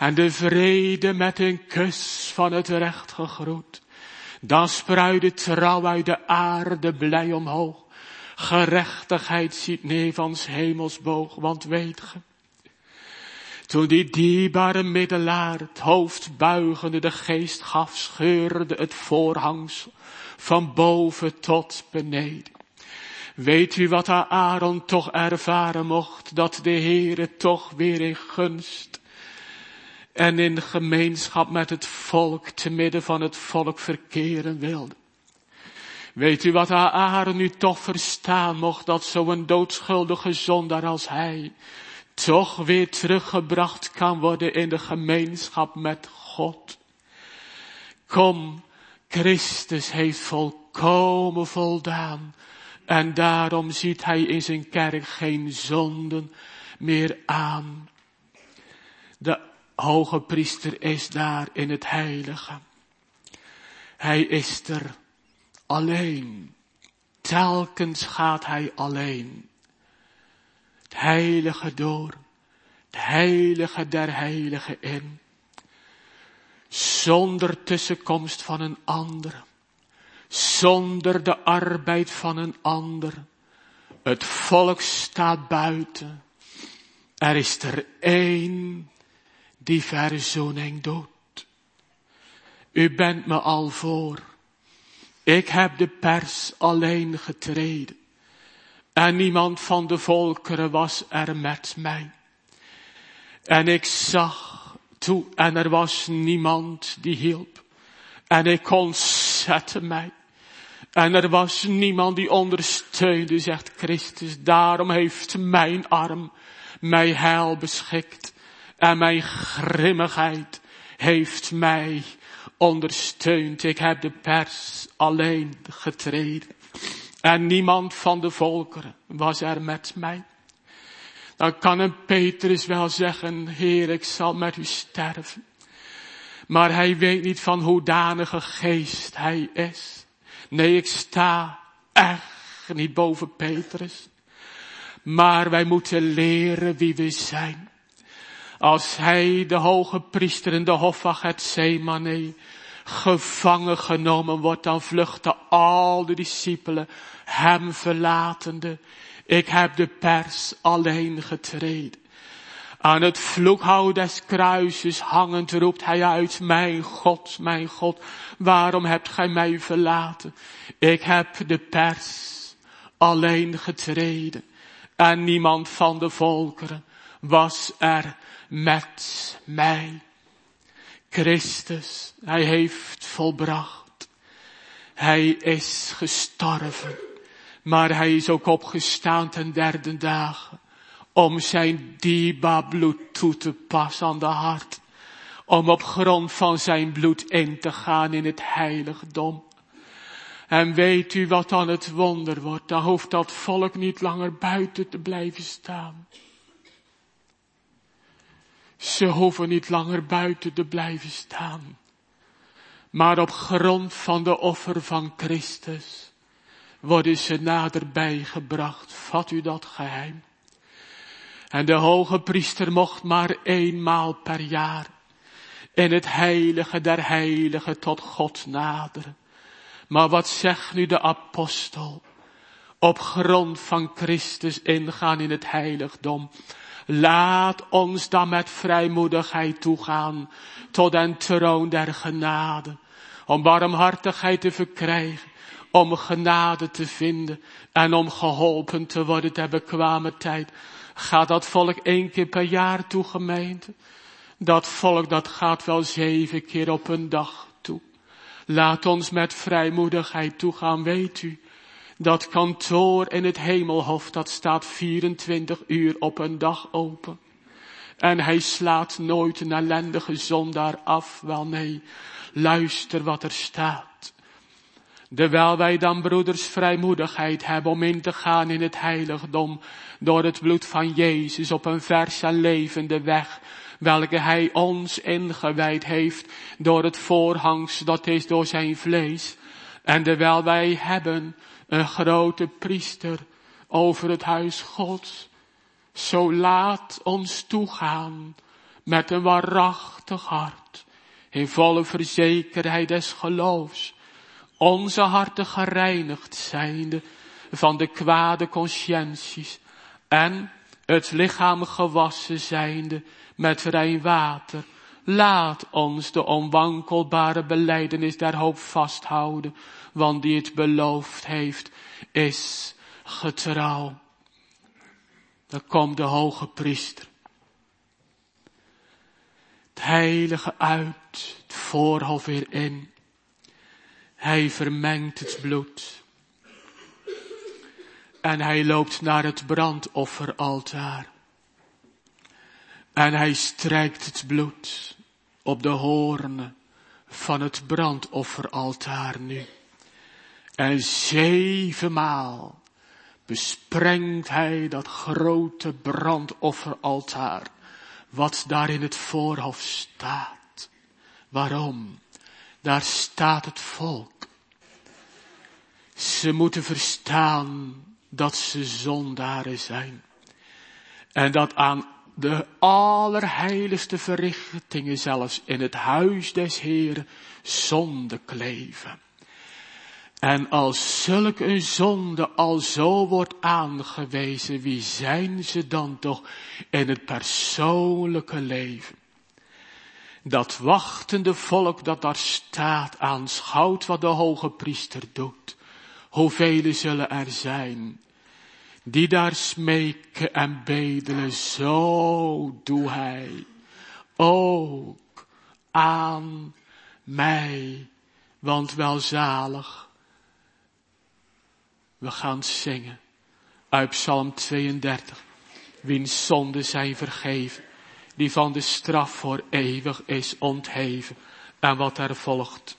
en de vrede met een kus van het recht gegroet. Dan spruit trouw uit de aarde blij omhoog. Gerechtigheid ziet neer van 's hemels boog, want weet ge, toen die dierbare middelaar het hoofd buigende de geest gaf, scheurde het voorhangsel van boven tot beneden. Weet u wat Aaron toch ervaren mocht, dat de Heere toch weer in gunst en in gemeenschap met het volk, te midden van het volk verkeren wilde. Weet u wat Aaron nu toch verstaan mocht, dat zo'n doodschuldige zondaar als hij toch weer teruggebracht kan worden in de gemeenschap met God. Kom, Christus heeft volkomen voldaan en daarom ziet hij in zijn kerk geen zonden meer aan. De hoge priester is daar in het heilige. Hij is er alleen. Telkens gaat hij alleen. Het heilige door. Het heilige der heiligen in. Zonder tussenkomst van een ander. Zonder de arbeid van een ander. Het volk staat buiten. Er is er één die verzoening doet. U bent me al voor. Ik heb de pers alleen getreden. En niemand van de volkeren was er met mij. En ik zag toe en er was niemand die hielp. En ik ontzette mij. En er was niemand die ondersteunde, zegt Christus. Daarom heeft mijn arm mij heil beschikt. En mijn grimmigheid heeft mij ondersteund. Ik heb de pers alleen getreden. En niemand van de volkeren was er met mij. Dan kan een Petrus wel zeggen, Heer, ik zal met u sterven. Maar hij weet niet van hoedanige geest hij is. Nee, ik sta echt niet boven Petrus. Maar wij moeten leren wie we zijn. Als hij, de hoge priester in de hof van Gethsemane, gevangen genomen wordt, dan vluchten al de discipelen hem verlatende. Ik heb de pers alleen getreden. Aan het vloekhout des kruises hangend roept hij uit, mijn God, waarom hebt gij mij verlaten? Ik heb de pers alleen getreden. En niemand van de volkeren was er met mij. Christus, hij heeft volbracht. Hij is gestorven. Maar hij is ook opgestaan ten derde dagen. Om zijn dierbaar bloed toe te passen aan de hart. Om op grond van zijn bloed in te gaan in het heiligdom. En weet u wat dan het wonder wordt? Dan hoeft dat volk niet langer buiten te blijven staan. Ze hoeven niet langer buiten te blijven staan. Maar op grond van de offer van Christus worden ze naderbij gebracht. Vat u dat geheim? En de hoge priester mocht maar eenmaal per jaar in het heilige der heiligen tot God naderen. Maar wat zegt nu de apostel? Op grond van Christus ingaan in het heiligdom. Laat ons dan met vrijmoedigheid toegaan tot den troon der genade. Om barmhartigheid te verkrijgen. Om genade te vinden. En om geholpen te worden ter bekwame tijd. Gaat dat volk 1 keer per jaar toe, gemeente? Dat volk dat gaat wel 7 keer op een dag toe. Laat ons met vrijmoedigheid toegaan, weet u. Dat kantoor in het hemelhof, dat staat 24 uur op een dag open. En hij slaat nooit een ellendige zondaar af. Wel nee, luister wat er staat. Terwijl wij dan, broeders, vrijmoedigheid hebben om in te gaan in het heiligdom. Door het bloed van Jezus op een vers en levende weg. Welke hij ons ingewijd heeft door het voorhangs, dat is door zijn vlees. En terwijl wij hebben een grote priester over het huis Gods. Zo laat ons toegaan met een waarachtig hart, in volle verzekerheid des geloofs, onze harten gereinigd zijnde van de kwade conscienties en het lichaam gewassen zijnde met rein water, laat ons de onwankelbare belijdenis der hoop vasthouden, want die het beloofd heeft, is getrouw. Dan komt de hoge priester. Het heilige uit, het voorhof weer in. Hij vermengt het bloed. En hij loopt naar het brandofferaltaar. En hij strijkt het bloed op de hoornen van het brandofferaltaar nu. En 7 maal besprengt hij dat grote brandofferaltaar, wat daar in het voorhof staat. Waarom? Daar staat het volk. Ze moeten verstaan dat ze zondaren zijn. En dat aan de allerheiligste verrichtingen, zelfs in het huis des Heeren, zonde kleven. En als zulk een zonde al zo wordt aangewezen, wie zijn ze dan toch in het persoonlijke leven? Dat wachtende volk dat daar staat, aanschouwt wat de hoge priester doet. Hoeveel zullen er zijn die daar smeken en bedelen, zo doe hij ook aan mij, want welzalig. We gaan zingen uit Psalm 32, wiens zonden zijn vergeven, die van de straf voor eeuwig is ontheven. En wat er volgt.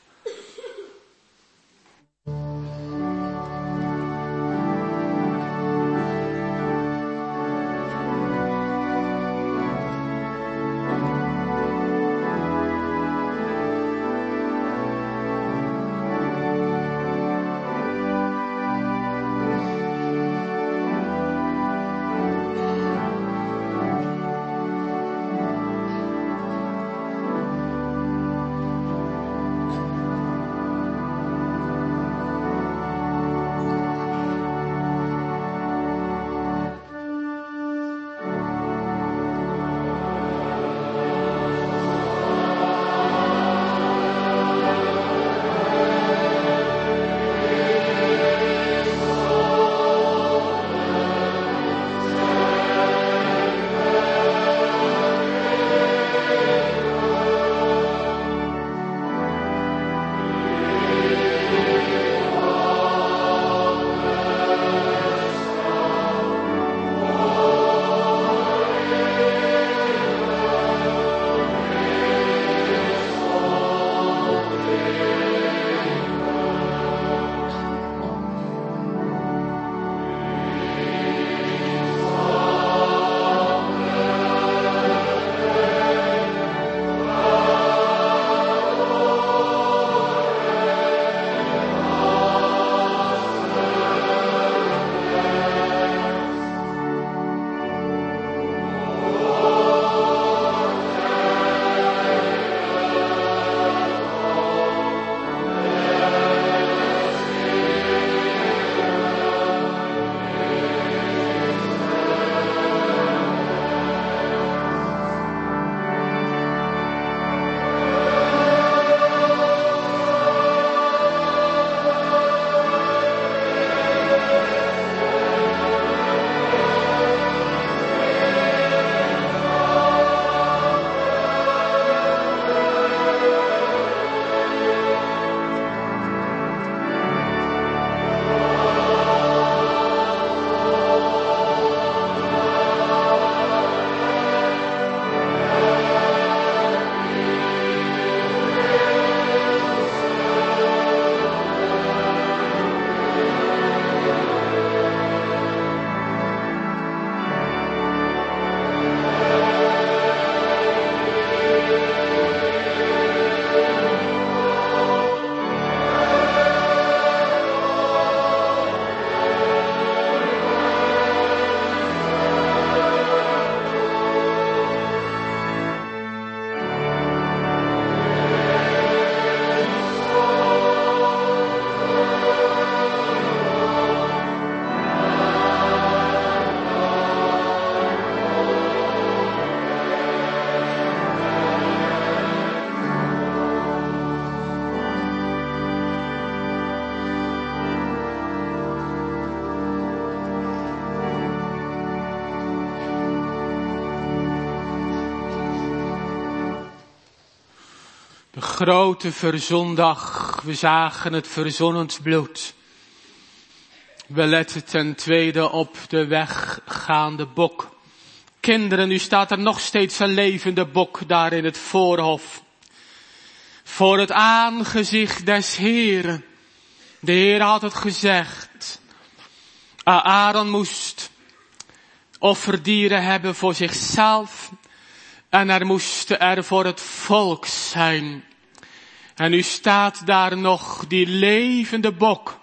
grote verzondag. We zagen het verzonnend bloed. We letten ten tweede op de weggaande bok. Kinderen, nu staat er nog steeds een levende bok daar in het voorhof. Voor het aangezicht des Heeren. De Heer had het gezegd. Aaron moest offerdieren hebben voor zichzelf. En er moesten er voor het volk zijn. En nu staat daar nog die levende bok.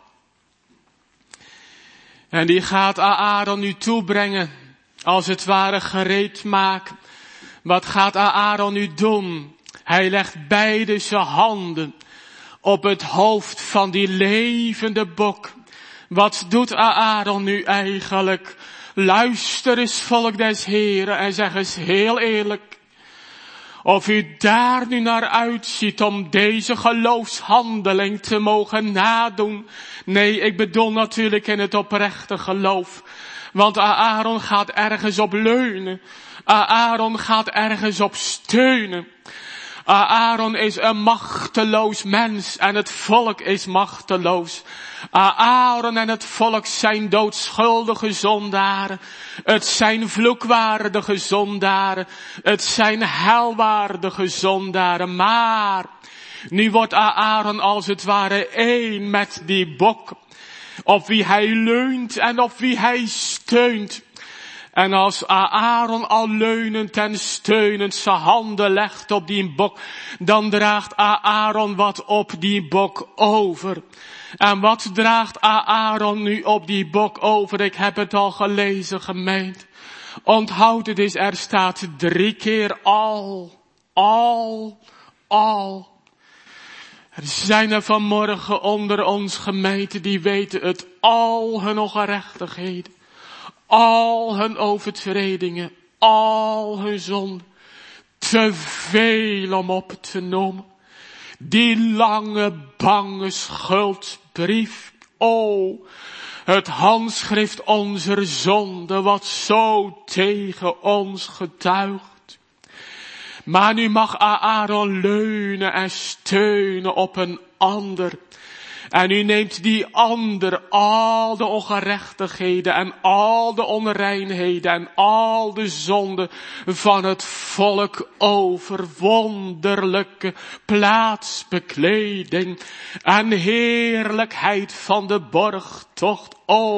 En die gaat Aaron nu toebrengen. Als het ware gereed maken. Wat gaat Aaron nu doen? Hij legt beide zijn handen op het hoofd van die levende bok. Wat doet Aaron nu eigenlijk? Luister eens, volk des Heren, en zeg eens heel eerlijk. Of u daar nu naar uitziet om deze geloofshandeling te mogen nadoen. Nee, ik bedoel natuurlijk in het oprechte geloof. Want Aaron gaat ergens op leunen. Aaron gaat ergens op steunen. Aaron is een machteloos mens en het volk is machteloos. Aaron en het volk zijn doodschuldige zondaren. Het zijn vloekwaardige zondaren. Het zijn helwaardige zondaren. Maar nu wordt Aaron als het ware één met die bok. Op wie hij leunt en op wie hij steunt. En als Aaron al leunend en steunend zijn handen legt op die bok, dan draagt Aaron wat op die bok over. En wat draagt Aaron nu op die bok over? Ik heb het al gelezen, gemeente. Onthoud het eens, er staat 3 keer al. Er zijn er vanmorgen onder ons, gemeente, die weten het, al hun ongerechtigheden. Al hun overtredingen, al hun zonden, te veel om op te noemen. Die lange, bange schuldbrief, het handschrift onze zonde, wat zo tegen ons getuigt. Maar nu mag Aaron leunen en steunen op een ander. En u neemt die ander al de ongerechtigheden en al de onreinheden en al de zonden van het volk over. Wonderlijke plaatsbekleding en heerlijkheid van de borgtocht.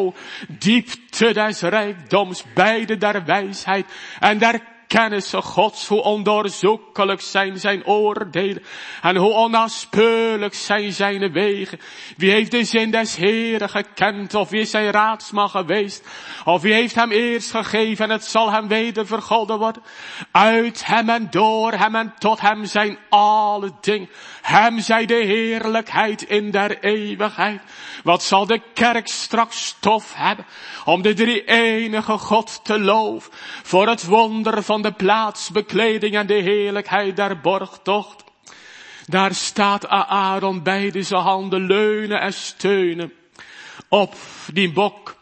Diepte des rijkdoms, beide der wijsheid en der kennissen Gods, hoe ondoorzoekelijk zijn zijn oordelen en hoe onnaspeurlijk zijn zijn wegen. Wie heeft de zin des Heeren gekend, of wie is zijn raadsman geweest, of wie heeft hem eerst gegeven en het zal hem weder vergolden worden. Uit hem en door hem en tot hem zijn alle dingen. Hem zij de heerlijkheid in der eeuwigheid. Wat zal de kerk straks stof hebben om de drie-enige God te loven voor het wonder van de plaatsbekleding en de heerlijkheid der borgtocht. Daar staat Aaron beide zijn handen leunen en steunen op die bok.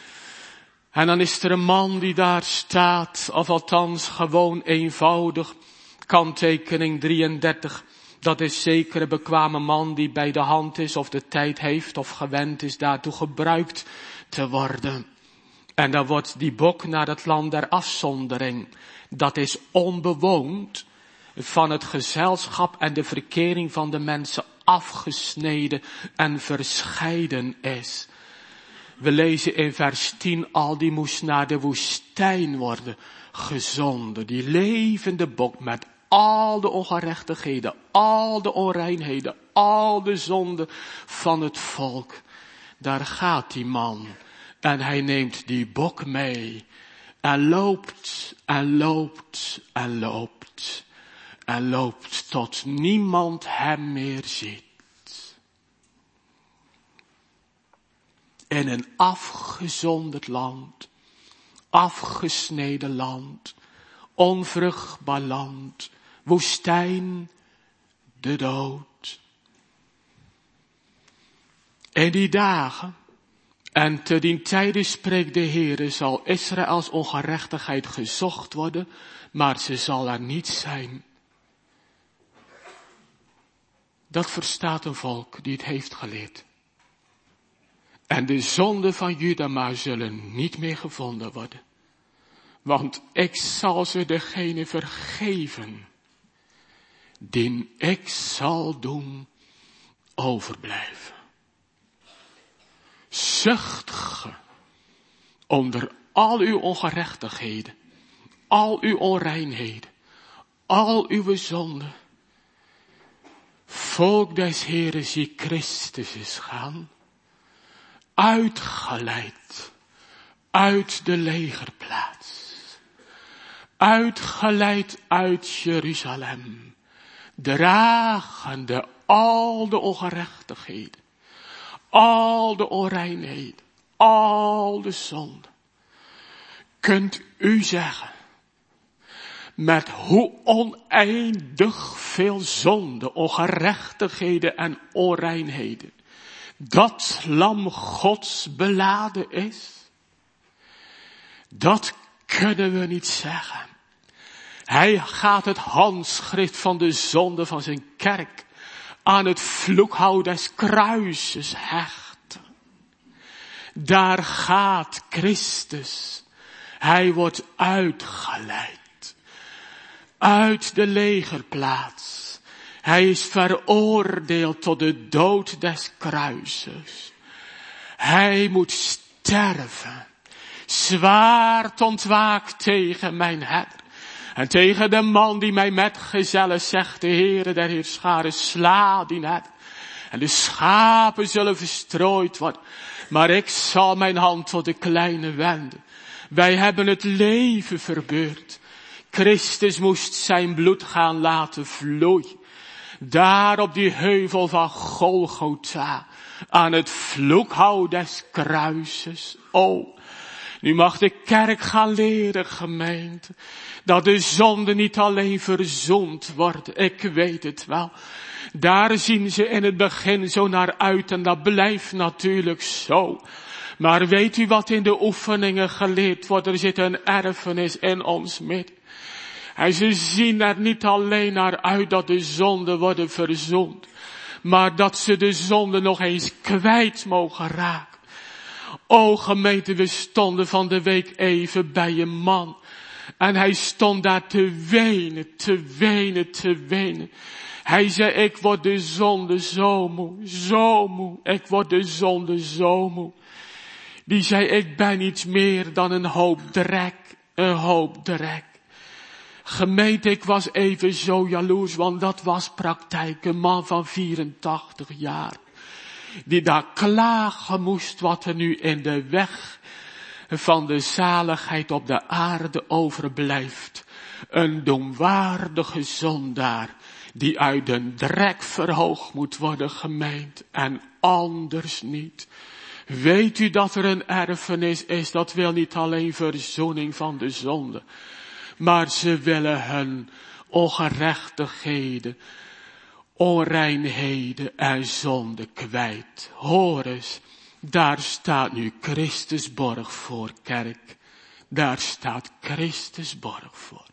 En dan is er een man die daar staat, of althans gewoon eenvoudig, kanttekening 33. Dat is zeker een bekwame man die bij de hand is of de tijd heeft of gewend is daartoe gebruikt te worden. En dan wordt die bok naar het land der afzondering. Dat is onbewoond, van het gezelschap en de verkering van de mensen afgesneden en verscheiden is. We lezen in vers 10 al, die moest naar de woestijn worden gezonden. Die levende bok met al de ongerechtigheden, al de onreinheden, al de zonden van het volk. Daar gaat die man. En hij neemt die bok mee. En loopt, en loopt, en loopt. En loopt tot niemand hem meer ziet. In een afgezonderd land. Afgesneden land. Onvruchtbaar land. Woestijn, de dood. In die dagen en te dien tijde spreekt de Heere, zal Israëls ongerechtigheid gezocht worden, maar ze zal er niet zijn. Dat verstaat een volk die het heeft geleerd. En de zonden van Juda zullen niet meer gevonden worden. Want ik zal ze degene vergeven, die ik zal doen overblijven. Zucht ge onder al uw ongerechtigheden, al uw onreinheden, al uw zonden. Volk des Heeren zie Christus is gaan, uitgeleid uit de legerplaats, uitgeleid uit Jeruzalem, dragende al de ongerechtigheden, al de onreinheden, al de zonden. Kunt u zeggen, met hoe oneindig veel zonde, ongerechtigheden en onreinheden dat lam Gods beladen is? Dat kunnen we niet zeggen. Hij gaat het handschrift van de zonde van zijn kerk aan het vloekhout des kruises hechten. Daar gaat Christus. Hij wordt uitgeleid uit de legerplaats. Hij is veroordeeld tot de dood des kruises. Hij moet sterven. Zwaard ontwaakt tegen mijn herder. En tegen de man die mij metgezellen zegt de Heere der Heerscharen, sla die herder. En de schapen zullen verstrooid worden. Maar ik zal mijn hand tot de kleine wenden. Wij hebben het leven verbeurd. Christus moest zijn bloed gaan laten vloeien. Daar op die heuvel van Golgotha. Aan het vloekhout des kruises. Oh, nu mag de kerk gaan leren, gemeente. Dat de zonde niet alleen verzoend wordt. Ik weet het wel. Daar zien ze in het begin zo naar uit. En dat blijft natuurlijk zo. Maar weet u wat in de oefeningen geleerd wordt? Er zit een erfenis in ons midden. En ze zien er niet alleen naar uit dat de zonden worden verzoend. Maar dat ze de zonde nog eens kwijt mogen raken. O gemeente, we stonden van de week even bij een man. En hij stond daar te wenen, te wenen, te wenen. Hij zei, ik word de zonde zo moe, zo moe. Ik word de zonde zo moe. Die zei, ik ben niets meer dan een hoop drek, een hoop drek. Gemeente, ik was even zo jaloers, want dat was praktijk. Een man van 84 jaar. Die daar klagen moest wat er nu in de weg van de zaligheid op de aarde overblijft. Een doemwaardige zondaar die uit de drek verhoogd moet worden, gemeend, en anders niet. Weet u dat er een erfenis is? Dat wil niet alleen verzoening van de zonde, maar ze willen hun ongerechtigheden, onreinheden en zonde kwijt. Hoor eens, daar staat nu Christus borg voor, kerk. Daar staat Christus borg voor.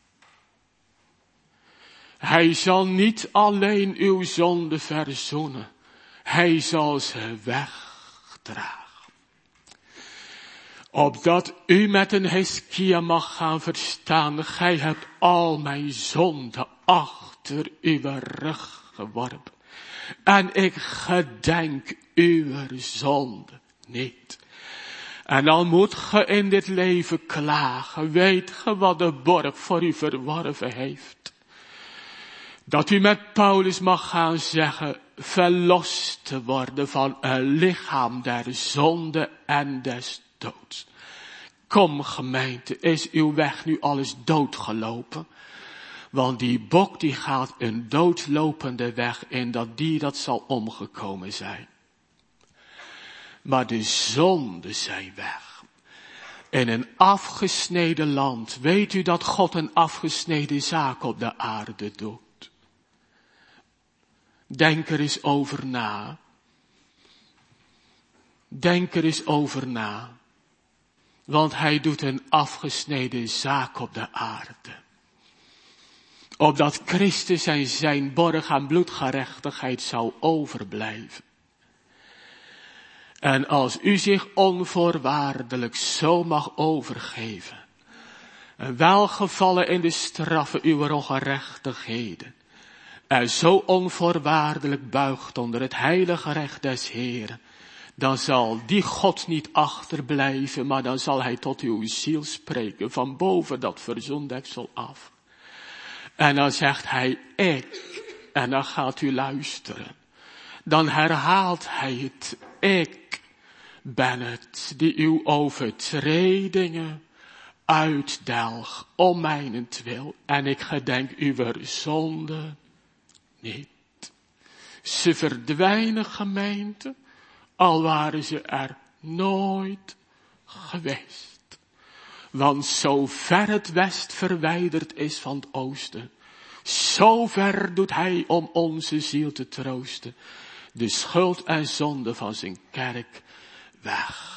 Hij zal niet alleen uw zonde verzoenen. Hij zal ze wegdragen. Opdat u met een Hiskia mag gaan verstaan. Gij hebt al mijn zonden achter uw rug geworpen. En ik gedenk uw zonde niet. En dan moet ge in dit leven klagen. Weet ge wat de borg voor u verworven heeft? Dat u met Paulus mag gaan zeggen, verlost te worden van een lichaam der zonde en des doods. Kom gemeente, is uw weg nu al eens doodgelopen? Want die bok die gaat een doodlopende weg in, dat dier dat zal omgekomen zijn. Maar de zonden zijn weg. In een afgesneden land, weet u dat God een afgesneden zaak op de aarde doet? Denk er eens over na. Denk er eens over na. Want hij doet een afgesneden zaak op de aarde. Opdat Christus en zijn borg aan bloedgerechtigheid zou overblijven. En als u zich onvoorwaardelijk zo mag overgeven, en welgevallen in de straffen uw ongerechtigheden, en zo onvoorwaardelijk buigt onder het heilige recht des Heeren, dan zal die God niet achterblijven, maar dan zal hij tot uw ziel spreken van boven dat verzoendeksel af. En dan zegt hij, ik, en dan gaat u luisteren. Dan herhaalt hij het, ik ben het die uw overtredingen uitdelg om mijnentwil. En ik gedenk uw zonde niet. Ze verdwijnen, gemeente, al waren ze er nooit geweest. Want zo ver het west verwijderd is van het oosten, zo ver doet hij om onze ziel te troosten. De schuld en zonde van zijn kerk weg.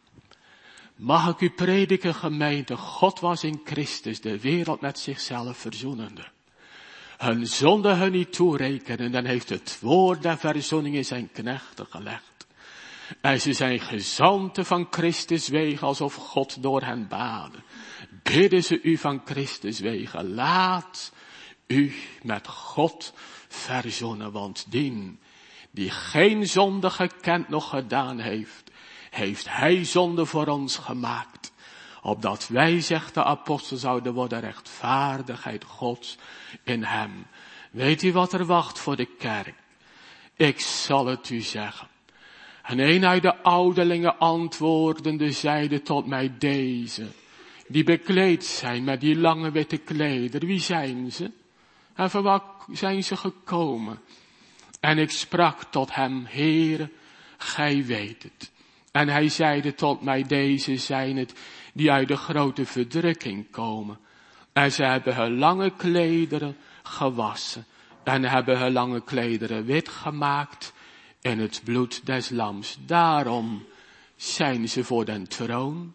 Mag ik u prediken, gemeente, God was in Christus de wereld met zichzelf verzoenende. Hun zonde hun niet toerekenen, dan heeft het woord der verzoening in zijn knechten gelegd. En ze zijn gezanten van Christus wegen, alsof God door hen baden. Bidden ze u van Christus wegen, laat u met God verzoenen, want die geen zonde gekend nog gedaan heeft, heeft hij zonde voor ons gemaakt. Opdat wij, zegt de apostel, zouden worden rechtvaardigheid Gods in hem. Weet u wat er wacht voor de kerk? Ik zal het u zeggen. En een uit de ouderlingen antwoordende zeide tot mij, deze, die bekleed zijn met die lange witte klederen, wie zijn ze? En van waar zijn ze gekomen? En ik sprak tot hem, Heere, gij weet het. En hij zeide tot mij, deze zijn het die uit de grote verdrukking komen. En ze hebben hun lange klederen gewassen. En hebben hun lange klederen wit gemaakt in het bloed des lams. Daarom zijn ze voor den troon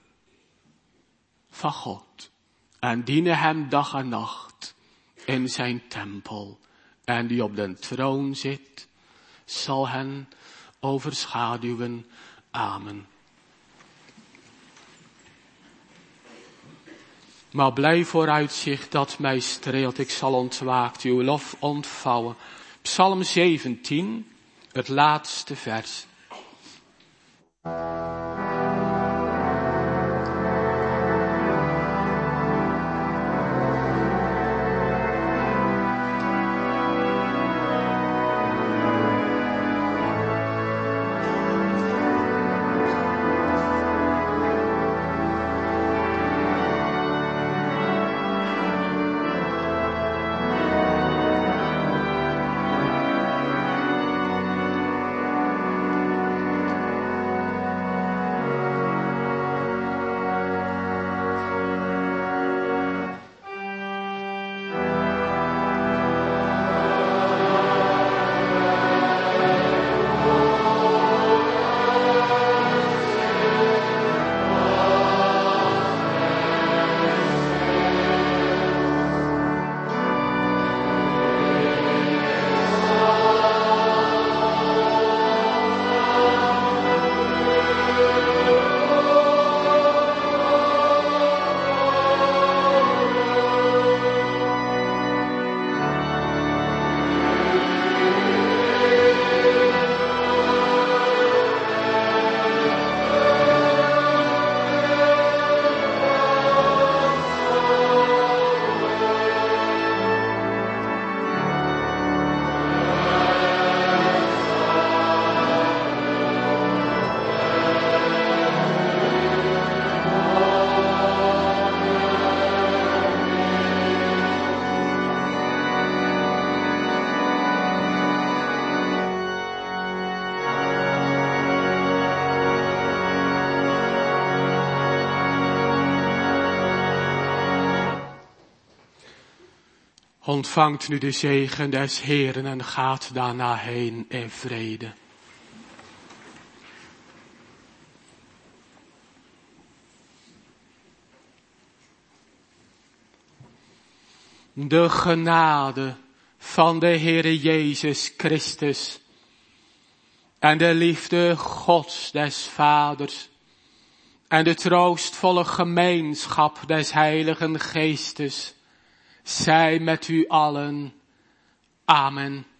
van God. En dienen hem dag en nacht in zijn tempel. En die op den troon zit, zal hen overschaduwen. Amen. Maar blij vooruitzicht dat mij streelt, ik zal ontwaakt uw lof ontvouwen. Psalm 17, het laatste vers. Ontvangt nu de zegen des Heeren en gaat daarna heen in vrede. De genade van de Heere Jezus Christus en de liefde Gods des Vaders en de troostvolle gemeenschap des Heiligen Geestes zij met u allen. Amen.